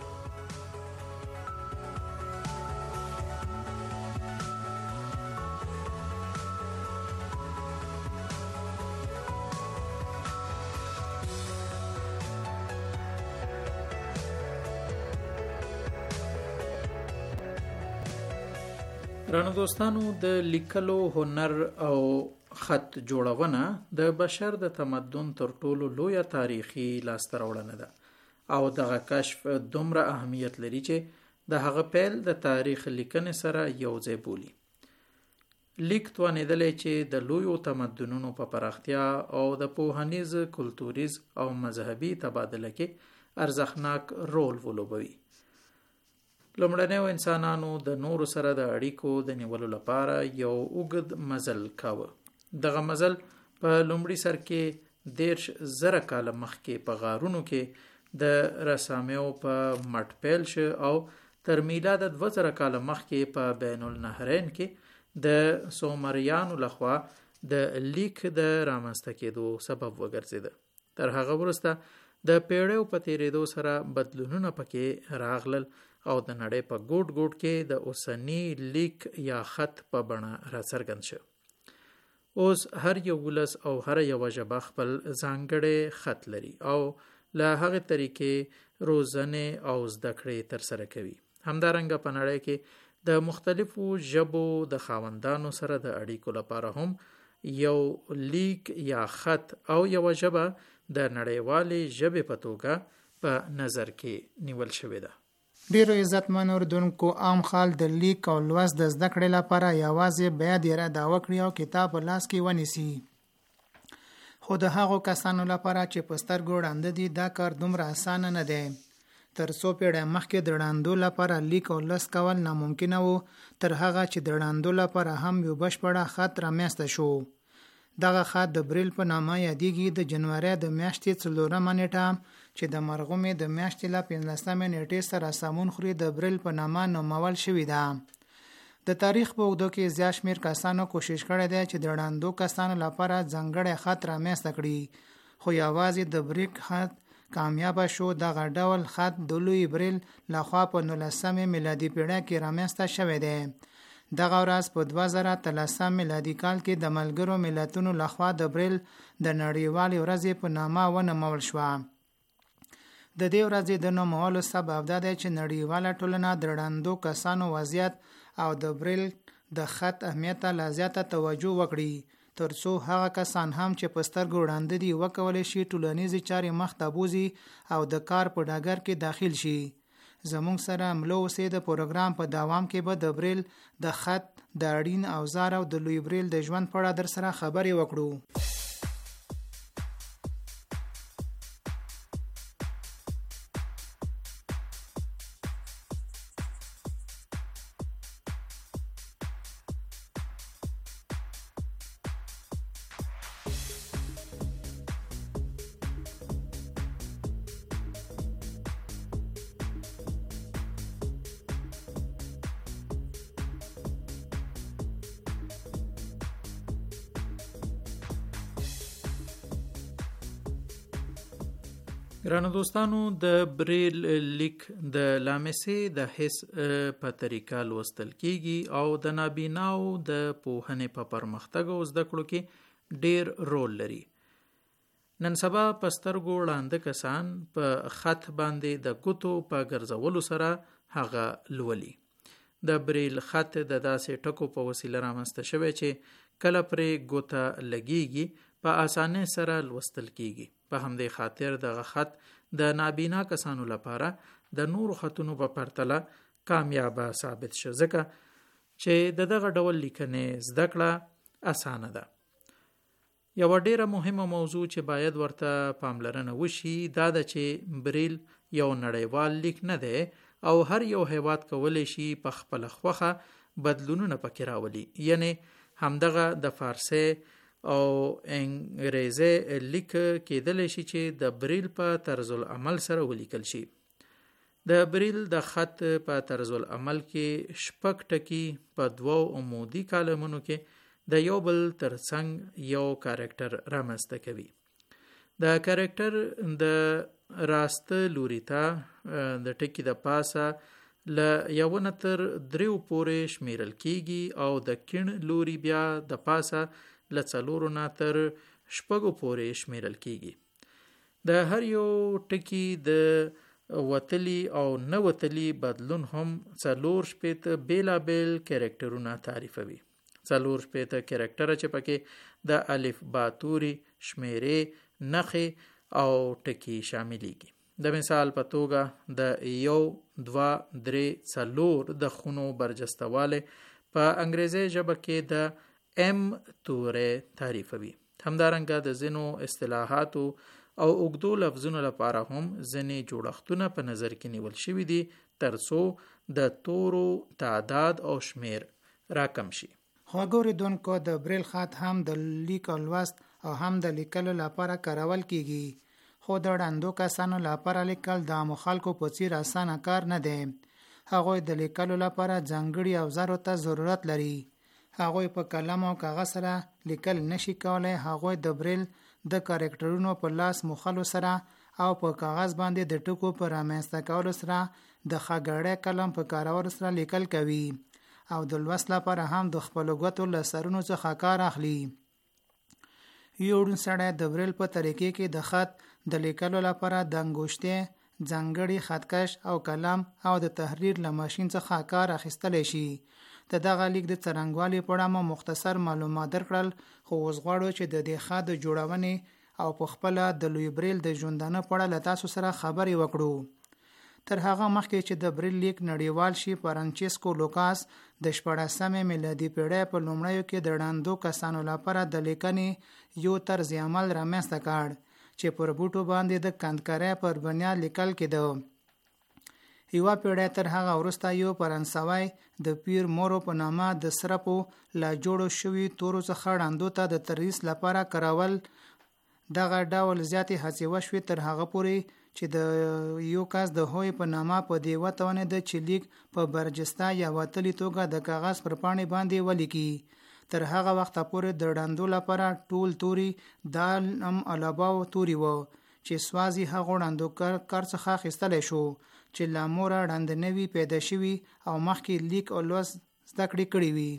رانو دوستانو، د لیکلو هنر او خط جوړونه د بشر د تمدن تر ټولو لویه تاریخي لاسته راوړنه ده او دغه کشف دومره اهمیت لري چې د هغه پیل د تاریخ لیکنې سره یو ځای بولي. لیک توانېدلی چې د لویو تمدنونو په پراختیا او د پوهنیز، کلتوریز او مذهبي تبادله کې ارزښتناک رول ولوبوي. لومړنیو انسانانو د نورو سره د اړیکو د نیولو لپاره یو اوږد مزل کاوه. دغه مزل په لومړي سر کې دیرش زره کاله مخکې په غارونو کې د رسامیو په مټ پیل شو او تر میلاد دوه زره کاله مخکې په بین النهرین کې د سومریانو لخوا د لیک د رامنځته کېدو سبب وګرځیده. تر هغه وروسته د پیړیو په تیریدو سره بدلونونه پکې راغلل او د نړۍ په ګوټ ګوټ کې د اوسنی لیک یا خط په بڼه راڅرګند شو. اوس هر یو ولس او هر یو ژبه خپل ځانګړی خط لري او له هغه طریقې روزنه او زده کړې ترسره کوي. همدارنګه په نړۍ کې د مختلفو ژبو د خاوندانو سره د اړیکو لپاره هم یو لیک یا خط او یو ژبه د نړیوالې ژبې په توګه په نظر کې نیول شوې ده. ډیرو عزتمن اوریدونکو، عام خال د لیک او لوست د زده کړې لپاره یوازې باید اراده وکړي او کتاب په لاس کې ونیسي. خو د هغو کسانو لپاره چې په سترګو ړانده دي دا کار دومره اسانه نه دی. تر څو پیړۍ مخکې د ړاندو لپاره لیک او لوست کول ناممکنه وو، تر هغه چې د ړاندو لپاره هم یو بشپړه خط رامنځته شو. دغه خط د بریل په نامه یادېږي. د جنوري د میاشتې څلورمه نیټه چې د مرغومې د میاشتې له پنځلسمې نیټې سره سمون خوري د بریل په نامه نومول شوې ده. د تاریخ په اوږدو کې زیات شمېر کسانو کوشش کړی دی چې د ړاندو کسانو لپاره ځانګړی خط رامنځته کړي، خو یوازې د بریک خط کامیاب شو. دغه ډول خط د لوی بریل لخوا په نولسمې میلادي پیړۍ کې رامنځته شوی دی. دغه ورځ په دوه زره اتلسم میلادي کال کې د ملګرو ملتونو لخوا د بریل د نړیوالې ورځې په نامه ونومول شوه. د دې ورځې د نومولو سبب دا دی چې نړیواله ټولنه د ړاندو کسانو وضعیت او د بریل د خط اهمیت ته لا زیاته توجه وکړي، تر څو هغه کسان هم چې په سترګو ړانده دي وکولی شي ټولنیزې چارې مخ ته بوځي او د کار په ډګر کې داخل شي. زموږ سره ملو اوسئ. د پروګرام په دوام کې به د بریل د خط د اړین اوزار او د لوی بریل د ژوند په اړه در سره خبرې وکړو. ګرانو دوستانو، د بریل لیک د لامسې د حس په طریقه لوستل کیږي او د نابیناو د پوهنې په پرمختګ او زده کړو کې ډیر رول لري. نن سبا په سترګو ړانده کسان په خط باندې د ګوتو په ګرځولو سره هغه لولي. د بریل خط د داسې ټکو په وسیله رامنځته شوی چې کله پرې ګوته لګیږي په اسانۍ سره لوستل کیږي. په همدې خاطر دغه خط د نابینا کسانو لپاره د نورو خطونو په پرتله کامیابه ثابت شو، ځکه چې د دغه ډول لیکنې زده کړه اسانه ده. یو ډیره مهمه موضوع چې باید ورته پاملرنه وشي دا ده چې بریل یو نړیوال لیک نه دی او هر یو هیواد کولی شي په خپل خوخه بدلونونه پکې راولي. یعنی همدغه د فارسی او انګریزي لیک کېدلی شي چې د بریل په طرز العمل سره ولیکل شي. د بریل د خط په طرز العمل کې شپږ ټکي په دوو عمودي کالمونو کې د یو بل ترڅنګ یو کاریکټر رامنځته کوي. د کاریکټر د راسته لوري ته د ټکي د پاسه له یو نه تر دریو پورې شمیرل کیږي او د کیڼ لوري بیا د پاسه له څلورو نه تر شپږو پورې شمیرل کیږي. د هر یو ټکي د وتلی او نه وتلی بدلون هم څلور شپېته بیلابیل کاریکټرونه تعریفوي. څلور شپېته کاریکټره چې پکې د الف با توري، شمیرې، نښې او ټکي شاملېږي. د مثال په توګه د یو، دوه، درې، څلور د خونو برجستواله په انګریزي ژبه کې د ام توره تعریفوي. همدارنګه د ځینو اصطلاحاتو او اوږدو لفظونو لپاره هم ځینې جوړښتونه په نظر کې نیول شوي دي ترڅو د تورو تعداد او شمیر راکم شي. خو ګوریدونکو د بریل خط هم د لیک او لوست او هم د لیکلو لپاره کارول کیږي خو د ړندو کسانو لپاره لیکل د عامو خلکو په څیر اسانه کار نه دی. هغوی د لیکلو لپاره ځانګړي اوزارو ته ضرورت لري. هغوی په قلم او کاغذ سره لیکل نشي کولای. هغوی د بریل د کاریکټرونو په لاس مخلو سره او په کاغذ باندې د ټکو پر رامنځته کولو سره د خاګړې قلم په کارولو سره لیکل کوي او د لوست لپاره هم د خپل غوتو له سرونو څخه کار اخلي. یو ډون سره د بریل په طریقې کې د خط د لیکلو لپاره د انګوشته ځانګړي خطکش او قلم او د تحریر له ماشين څخه کار اخیستل شي. د دغه لیک د څرنګوالي په اړه مو مختصر معلومات درکړل خو اوس غواړو چې د دې خط د جوړونې او په خپل د لوی بریل د ژوندانه په اړه له تاسو سره خبرې وکړو. تر هغه مخکې چې د بریل لیک نړیوال شي فرانچیسکو لوکاس د شپاړسمې میلادي پیړۍ په لومړیو کې د ړندو کسانو لپاره د لیکنې یو طرز عمل رامنځته کړ چې پر بوټو باندې د کندکارۍ پر بنیاد لیکل کېده. یوه پیړۍ تر هغه وروسته یو فرانسوی د پیر مورو په نامه د سرپو لا جوړو شوي تورو څخه ړندو ته د تدریس لپاره کارول. دغه ډول زیاتې هڅې وشوې تر هغه پورې چې د یو کس د هوی په نامه په دې وتوانېده چې لیک په برجسته یا وتلي توګه د کاغذ پر پاڼې باندې ولیکي. تر هغه وخته پورې د ړندو لپاره ټول توري دال ام الاباو توري وو چې سوازي هغه ړندو کار څخه اخیستلی شو چې لا موره ړند نه وي پیدا شوي او مخکې لیک او لوست زده کړې کړي وي.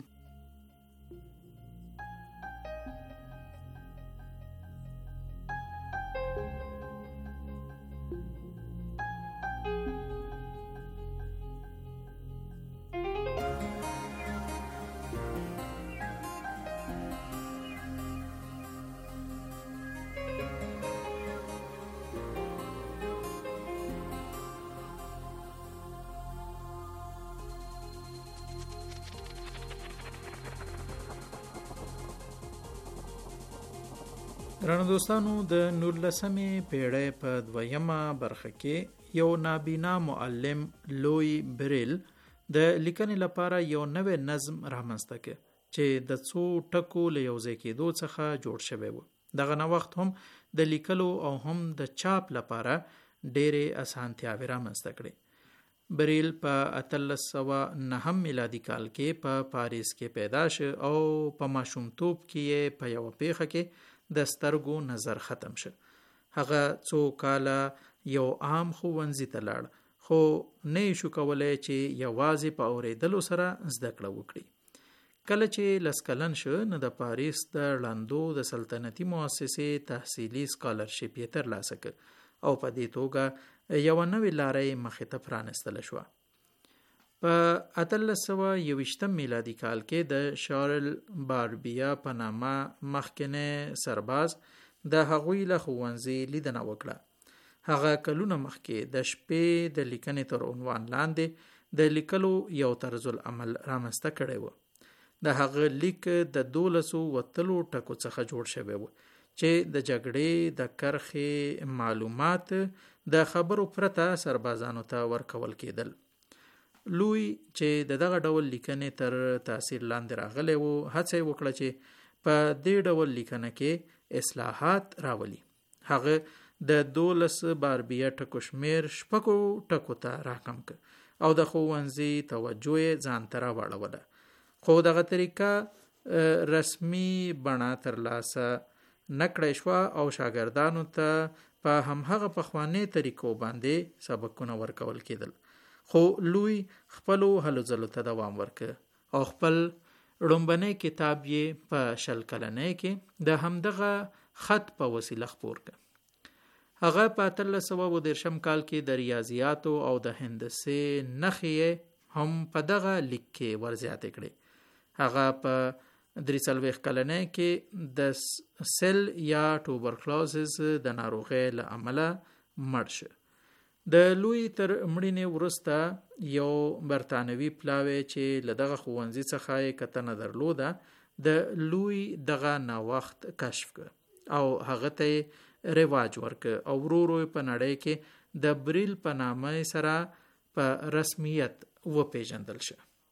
درنو دوستانو د نولسمې پیړۍ په دویمه برخه کې یو نابینا معلم لوی بریل د لیکنې لپاره یو نوې نظم رامنځته کړ چې د څو ټکو له یوځای کېدو څخه جوړ شوی و. دغه نوښت هم د لیکلو او هم د چاپ لپاره ډېرې اسانتیاوې رامنځته کړې. بریل په اتلس سوه نهم میلادي کال کې په پا پاریس کې پیدا شو او په ماشومتوب کې په یوه پیښه کې د سترګو نظر ختم شو. هغه څو کاله یو عام ښوونځي ته لاړ خو نه شو کولای چې یوازې په اورېدلو سره زده کړه وکړي. کله چې لس کلن شو نو د پاریس د ړندو د سلطنتي مؤسسې تحصیلي سکالرشپ یې ترلاسه کړ او په دې توګه یوه نوې لاره مخې ته پرانستله شوه. په اتلس سوه یوویشتم میلادي کال کې د شارل باربیا په نامه مخکنی سرباز د هغوی له ښوونځي لیدنه وکړه. هغه کلونه مخکې د شپې د لیکنې تر عنوان لاندې د لیکلو یو طرز العمل رامنځته کړی و. د هغه لیک د دولسو وتلو ټکو څخه جوړ شوی و چې د جګړې د کرښې معلومات د خبرو پرته سربازانو ته ورکول کېدل. لوی چې د دغه ډول لیکنې تر تاثیر لاندې راغلی و هڅه وکړه چې په دې ډول لیکنه کې اصلاحات راولي. هغه د دولس باربیه ټکو شمیر شپږو ټکو ته راکم کړ او د ښوونځي توجه یې ځان ته راواړوله. خو دغه طریقه رسمي بڼه ترلاسه نه کړی شوه او شاګردانو ته په همهغه پخواني طریقو باندې سبقونه ورکول کېدل. خو لوی خپلو هلو ځلو ته دوام ورکړ او خپل لومبنی کتاب یې په شل کلنۍ کې د همدغه خط په وسیله خپور کړ. هغه په اتلس سوه اووه دېرشم کال کې د ریاضیاتو او د هندسې نښې هم په دغه لیک کې ورزیاتې کړې. هغه په درې څلوېښت کلنۍ کې د سل یا توبرکلوزز د ناروغۍ له امله مړ شو. د لوی تر مړینې وروسته یو برتانوي پلاوی چې له دغه ښوونځي څخه یې کتنه درلوده د لوی دغه ناوخت کشف کړ او هغه ته رواج ورکړ او ورو ورو په نړۍ کې د بریل په نامه سره په رسمیت وپیژندل شو.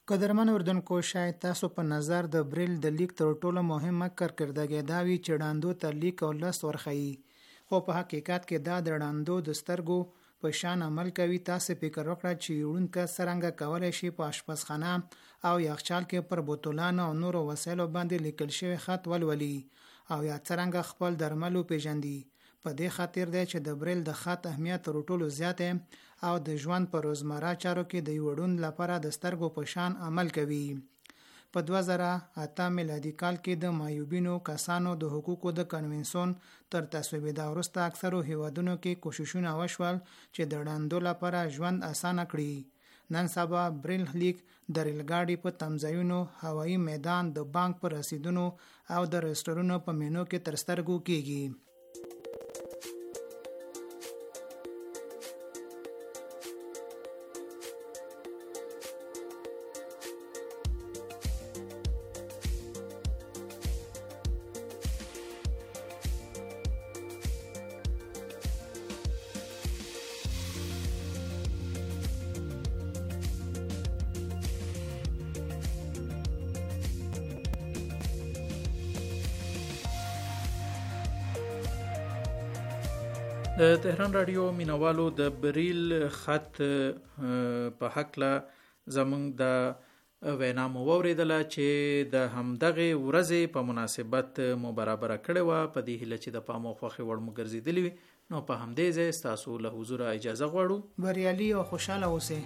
قدرمن اردوونکو شاید تاسو په نظر د بریل د لیک تر ټولو مهمه کارکردګي دا وی چې وړاندو ته لیک او لس ورخی، خو په حقیقت کې دا د وړاندو د سترګو په شان عمل کوي. تاسو فکر وکړئ چې وړونکو څنګه کولای شي په آشپزخانه او یخچال کې پر بوتلانو او نورو وسایلو باندې لیکل شوی خط ولولي او یا څنګه خپل درملو پیژندي. په دې خاطر دی چې د بریل د خط اهمیت تر ټولو زیات او د ژوند په روزمره چارو کې د وړون لپاره د سترګو په شان عمل کوي. په دوه زره اته میلادي کال کې د معیوبینو کسانو د حقوقو د کنونسیون تر تصویب دا وروسته اکثرو هیوادونو کې کوششونه وشول چې د وړاندو لپاره ژوند اسانه کړي. نن سبا بریل لیک د ریلګاډي په تمځایونو، هوایي میدان، د بانک پر رسیدونو او د رستورانونو په مینو کې تر سترګو کیږي. د تهران رادیو مینوالو د بریل خط په حق له زمونږ د وینا مو واوریدله چې د همدغه ورځې په مناسبت مو برابره کړې وه. په دې هیله چې د پام او خوښې وړ مو ګرځېدلې وي. نو په همدې ځای ستاسو له حضوره اجازه غواړو. بریالي او خوشحاله اوسئ.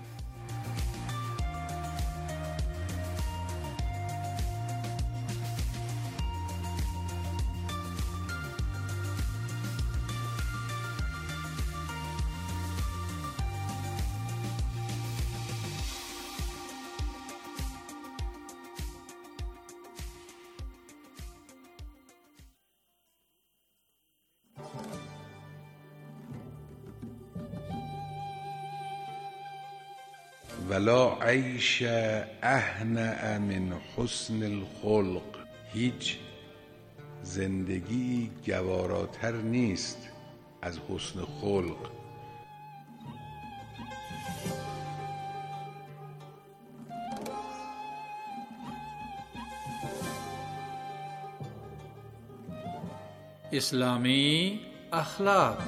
ولا عیش اهنأ من حسن الخلق، هیچ زندگی گواراتر نیست از حسن خلق. اسلامی اخلاق.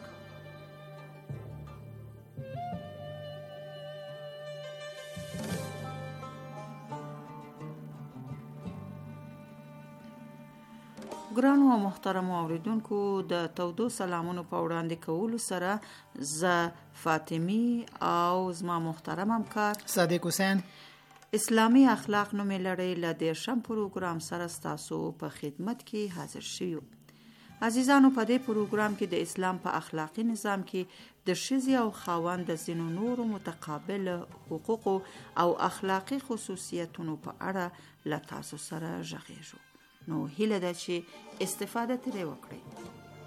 ګرانو او محترمو اوریدونکو، د تودو سلامونو په وړاندې کولو سره ز فاطمی او زما محترم همکار صادق حسین اسلامی اخلاق نومې لړۍ له دیرشم پروګرام سره ستاسو په خدمت کې حاضر شوو. عزیزانو، په دې پروګرام کې د اسلام په اخلاقی نظام کې د ښځې او خاوند د ځینو نورو متقابل حقوقو او اخلاقی خصوصیتونو په اړه له تاسو سره غږیږو. نو هیله ده چې استفاده ترې وکړئ.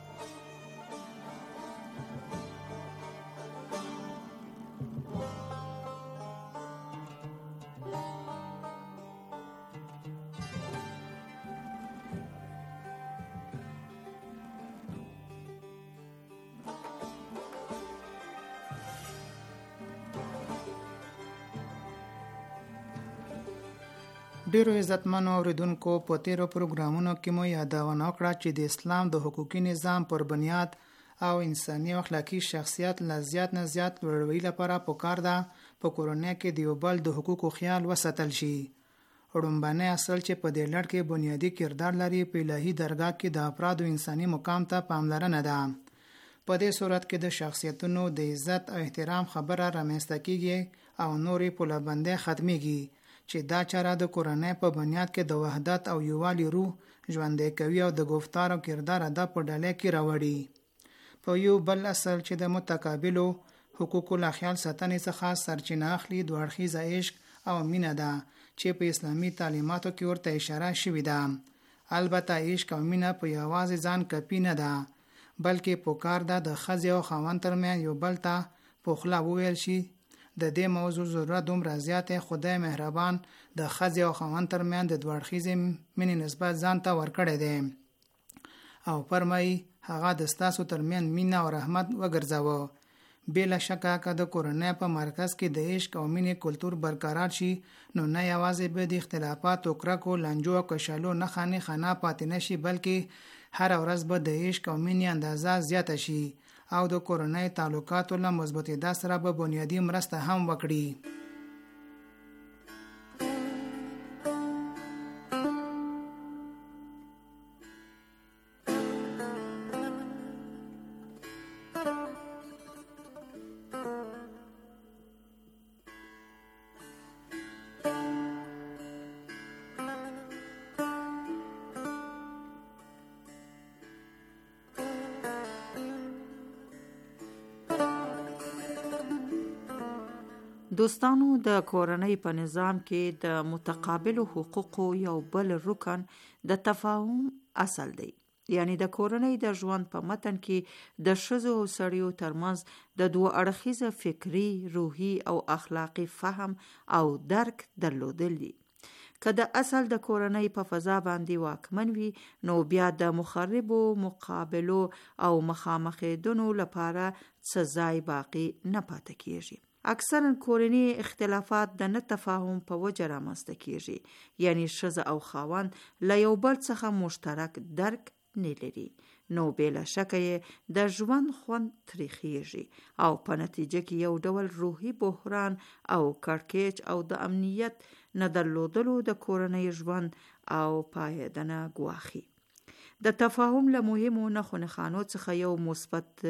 ډیرو عزتمنو اوریدونکو، په تیرو پروګرامونو کې مو یادونه وکړه چې د اسلام د حقوقي نظام پر بنیاد او انساني او اخلاقی شخصیت له زیات نه زیات لوړوي لپاره پکار ده په کورنۍ کې د یو بل د حقوقو خیال وساتل شي. وړومبنی اصل چې په دې لړ کې بنیادی کردار لري په الهي درگاه کې د افرادو انساني مقام ته پاملرنه ده. په دې صورت کې د شخصیتونو د عزت او احترام خبره رامنځته کیږي او نورې پوله‌بندۍ ختميږي چې دا چاره د کورنۍ په بنیاد کې د وحدت او یووالي روح ژوندی کوي او د گفتار او کردار ادب په ډله کې راوړي. په یو بل اصل چې د متقابلو حقوقو له خیال ساتنې څخه سرچینه اخلي دوه اړخیزه عشق او مینه ده چې په اسلامي تعلیماتو کې ورته اشاره شوې ده. البته عشق او مینه په یوازې ځان کافي نه ده، بلکې پکار ده د ښځې او خاوند ترمنځ یو بل ته په خوله وویل شي. د دې موضوع ضرورت دومره زیات خدای مهربان د ښځې او خاوند ترمنځ د دوه اړخیزې مینې نسبت ځان ته ورکړی دی او فرمایي هغه د ستاسو ترمنځ مینه او رحمت وګرځوه. بلا شکه که د کورنۍ په مرکز کې د عشق او مینې کلتور برقرار شي نو نه یوازې به د اختلافات او کرکو لانجو او کشالو نه خانه خانه پاتې نشي بلکې هر ورځ به د عشق او مینې اندازه زیاته شي او د کورنۍ تعلقاتو له مضبوطېدا سره به بنیادی مرسته هم وکړي. دوستانو د کورنۍ په نظام کې د متقابل حقوقو یو بل رکن د تفاهم اصل دی. یعنی د کورنۍ د ژوند په متن کې د ښځو او سړیو ترمنځ د دوه اړخیزه فکری، روحي او اخلاقی فهم او درک درلودل دي. که د اصل د کورنۍ په فضا باندې واکمن وي نو بیا د مخربو مقابلو او مخامخېدنو لپاره څه ځای باقی نه پاتې کیږي. اکثرا کورنی اختلافات د نه تفاهم په وجه رامنځته کیږي. یعنی ښځه او خاوند له یو بل څخه مشترک درک نه لري نو بلا شکه د ژوند خوند تریخیږي او په نتیجه کې یو ډول روحي بحران او کړکېچ او د امنیت نه درلودلو د کورنۍ ژوند او پایدنه ګواخي. د تفاهم له مهمو نښو نښانو څخه یو مثبت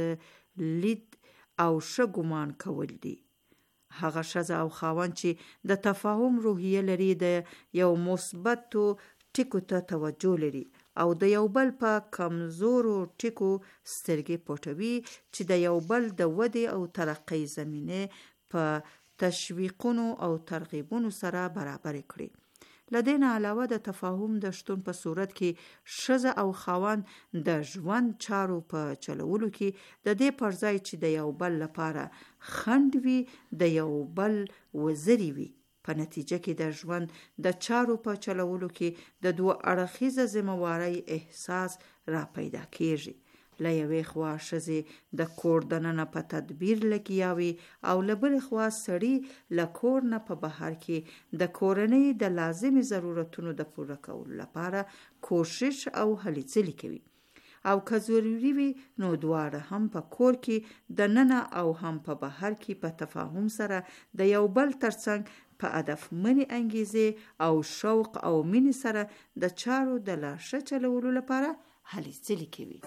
لید او ښه ګمان کول دي. هغه ښځه او خاوند چې د تفاهم روحیه لري د یو مثبتو ټکو ته توجه لري او د یو بل په کمزورو ټکو سترګې پټوي چې د یو بل د ودې او ترقۍ زمینه په تشویقونو او ترغیبونو سره برابر کړي. لدین علاوه د تفاهم د شتون په صورت کې ښځه او خاوند د ژوند چارو په چلولو کې د دې پر ځای چې د یو بل لپاره خنډ وي د یو بل وزري وي. په نتیجه کې د ژوند د چارو په چلولو کې د دوه اړخیزه ذمہواری احساس را پیدا کیږي. له یوې خوا ښځې د کور دننه په تدبیر لګیاوي او له بلې خوا سړي له کور نه په بهر کې د کورنۍ د لازمي ضرورتونو د پوره کولو لپاره کوشش او هلې ځلې کوي. او که ضروري وي نو دواړه هم په کور کې د ننه او هم په بهر کې په تفاهم سره د یو بل ترڅنګ په هدفمنې انګیزې او شوق او مینې سره د چارو د لا ښه چلولو لپاره هلې ځلې کوي.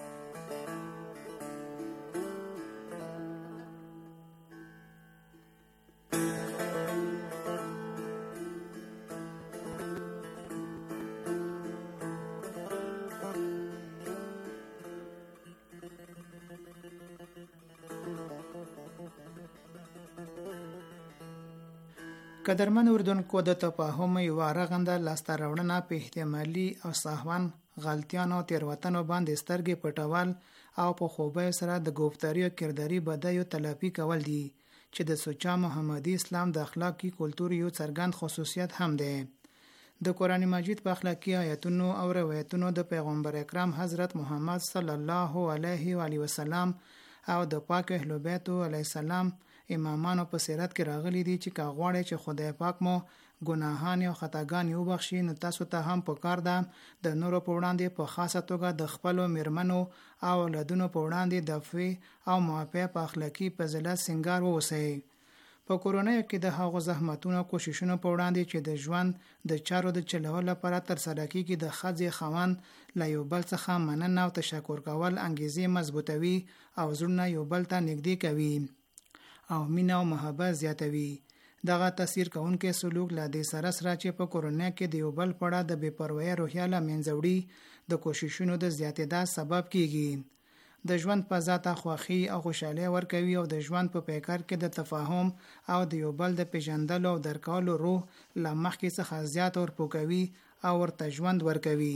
قدرمن اردوونکو د تفاهم یوه رغنده لاسته راوړنه په احتمالي او سهون غلطیانو تېروتنو باندې سترګې پټول او په خوبۍ سره د ګفتاري او کرداري بدیو تلافي کول دي چې د سوچا محمدي اسلام د اخلاقي کلتور یو څرګند خصوصیت هم دی. د قرآن مجید په اخلاقي آیتونو او روایتونو د پیغمبر اکرم حضرت محمد صلی الله علیه و آله وسلم او د پاک اهل بیت علیه السلام امامانو په سیرت کې راغلي دي چې که غواړئ چې خدای پاک مو ګناهان او خطاګان وبخشي نو تاسو ته هم پکار ده د نورو په وړاندې په خاصه توګه د خپلو میرمنو او اولادونو په وړاندې د عفوې او معافۍ په اخلاقي فضیلت سنگار واوسئ. په کورنۍ کې د هغو زحمتونو او کوششونو په وړاندې چې د ژوند د چارو د چلولو لپاره ترسره کیږي د ښځې خاوند له یو بل څخه مننه او تشکر کول انګیزې مضبوطوي او زړونه یو بل ته نږدې کوي او مینه او محبت زیاتوي. دغه تاثیر کوونکې سلوک له دې سره سره چې په کورنۍ کې د یو بل په اړه د بې پروایۍ روحیه له منځه وړي د کوششونو د زیاتېدا سبب کیږي. د ژوند په ذاته خوښي او خوشحالي ورکوي او د ژوند په پیکر کې د تفاهم او د یو بل د پیژندلو او درکولو روح له مخکې څخه زیات ورپوکوي او ورته ژوند ورکوي.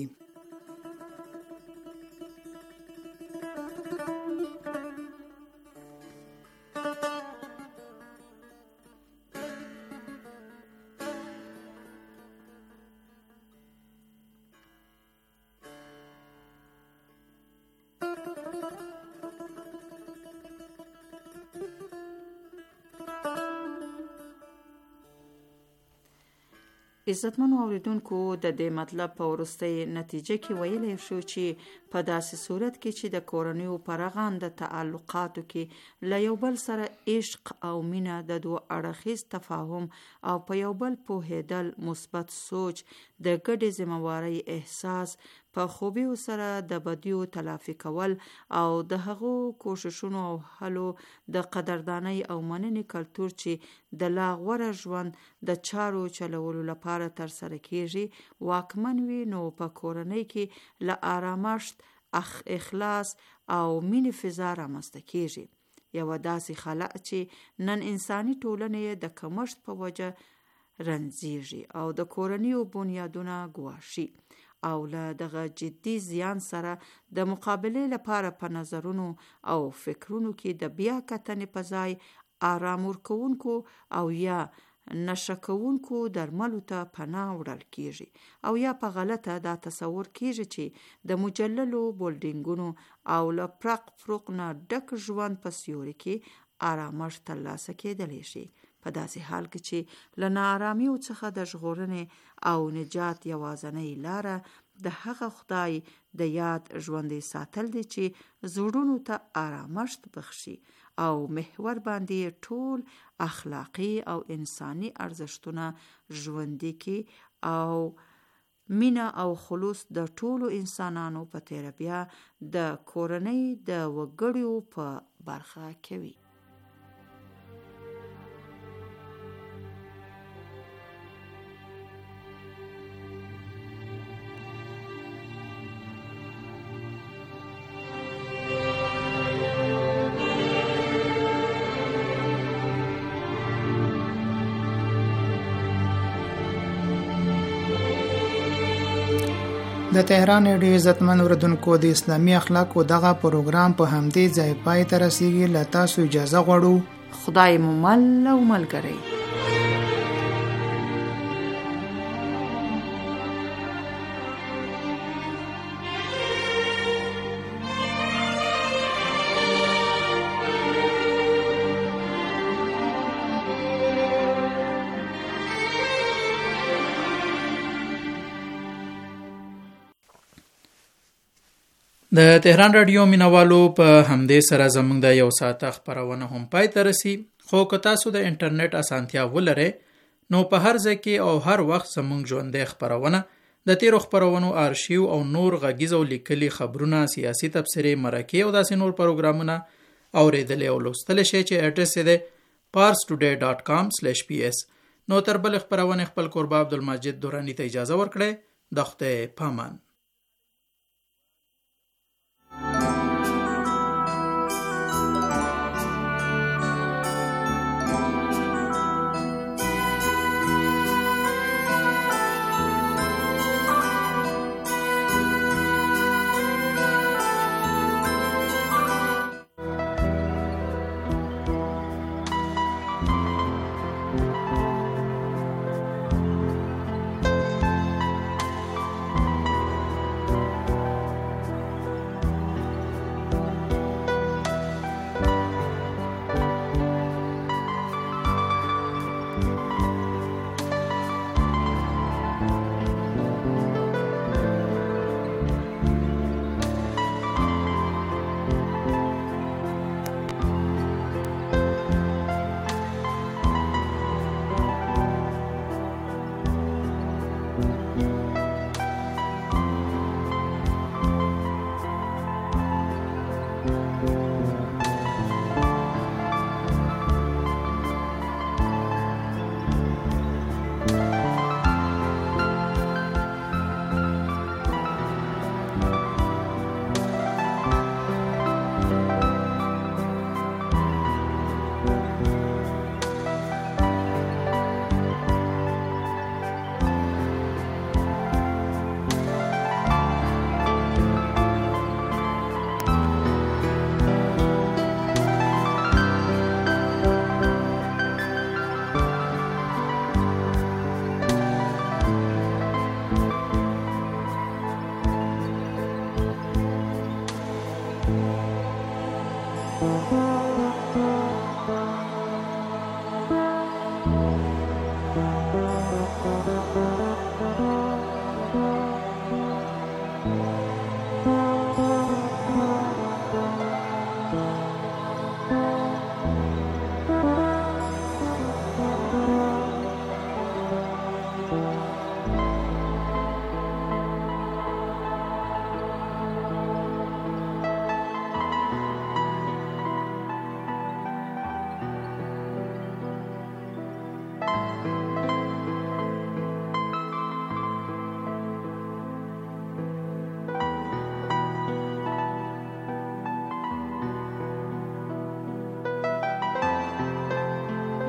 عزتمنو اوریدونکو د دې مطلب په وروستۍ نتیجه کې ویلی شو چې په داسې صورت کې چې د کورنیو پرغند تعلقاتو کې له یو بل سره عشق او مینه د دوه اړخیز تفاهم او په یو بل پوهېدل، مثبت سوچ، د ګډې ذمہوارۍ احساس، په خوبیو سره د بدیو تلافي کول او د هغو کوششونو او هلو د قدردانۍ او مننې کلتور چې د لا غوره ژوند د چارو چلولو لپاره تر سره کیږي واکمن وي، نو په کورنۍ کې له آرامشت، اخلاص او مینې فضا رامنځته کیږي. یوه داسې خلا چې نن انساني ټولنې د کمښت په وجه رنځیږي او د کورنیو بنیادونه ګواښي او له دغه جدي زیان سره د مقابلې لپاره په نظرونو او فکرونو کې د بیا کتنې په ځای آرام ورکوونکو او یا نشه کوونکو درملو ته پناه وړل کیږي او یا په غلطه دا تصور کیږي چې د مجللو بولډینګونو او له پرق فروق نه ډک ژوند په سیوري کې آرامش ترلاسه کیدلی شي. په داسې حال کې چې له ناآرامیو څخه د ژغورنې او نجات یوازینۍ لاره د هغه خدای د یاد ژوندی ساتل دي چې زړونو ته آرامشت بخشي او محور باندې ټول اخلاقی او انساني ارزښتونه ژوندي کی او مینه او خلوص د ټولو انسانانو په تیره بیا د کورنۍ د وګړیو په برخه کوي. د تهران ډیر عزتمن اوریدونکو، د اسلامي اخلاقو دغه پروګرام په همدې ځای پای ته رسیږي. له تاسو اجازه غواړو. خدای مو مل او ملګری. د تهران رادیو مینوالو په همدې سره زموږ د یو ساعته خپرونه هم پای ته رسي. خو که تاسو د انټرنیټ اسانتیا ولرئ نو په هر ځای کې او هر وخت زموږ ژوندۍ خپرونه، د تیرو خپرونو آرشیو او نور غږیز او لیکلي خبرونه، سیاسي تبصرې، مرکې او داسې نور پروګرامونه اوریدلی او لوستلی شئ چې اډرس یې دی پارس ټوډے ډاټ کام سلیش پی اس. نو تر بلې خپرونې خپل کوربه عبدالمجید دورانی ته اجازه ورکړئ. د خدای پامان.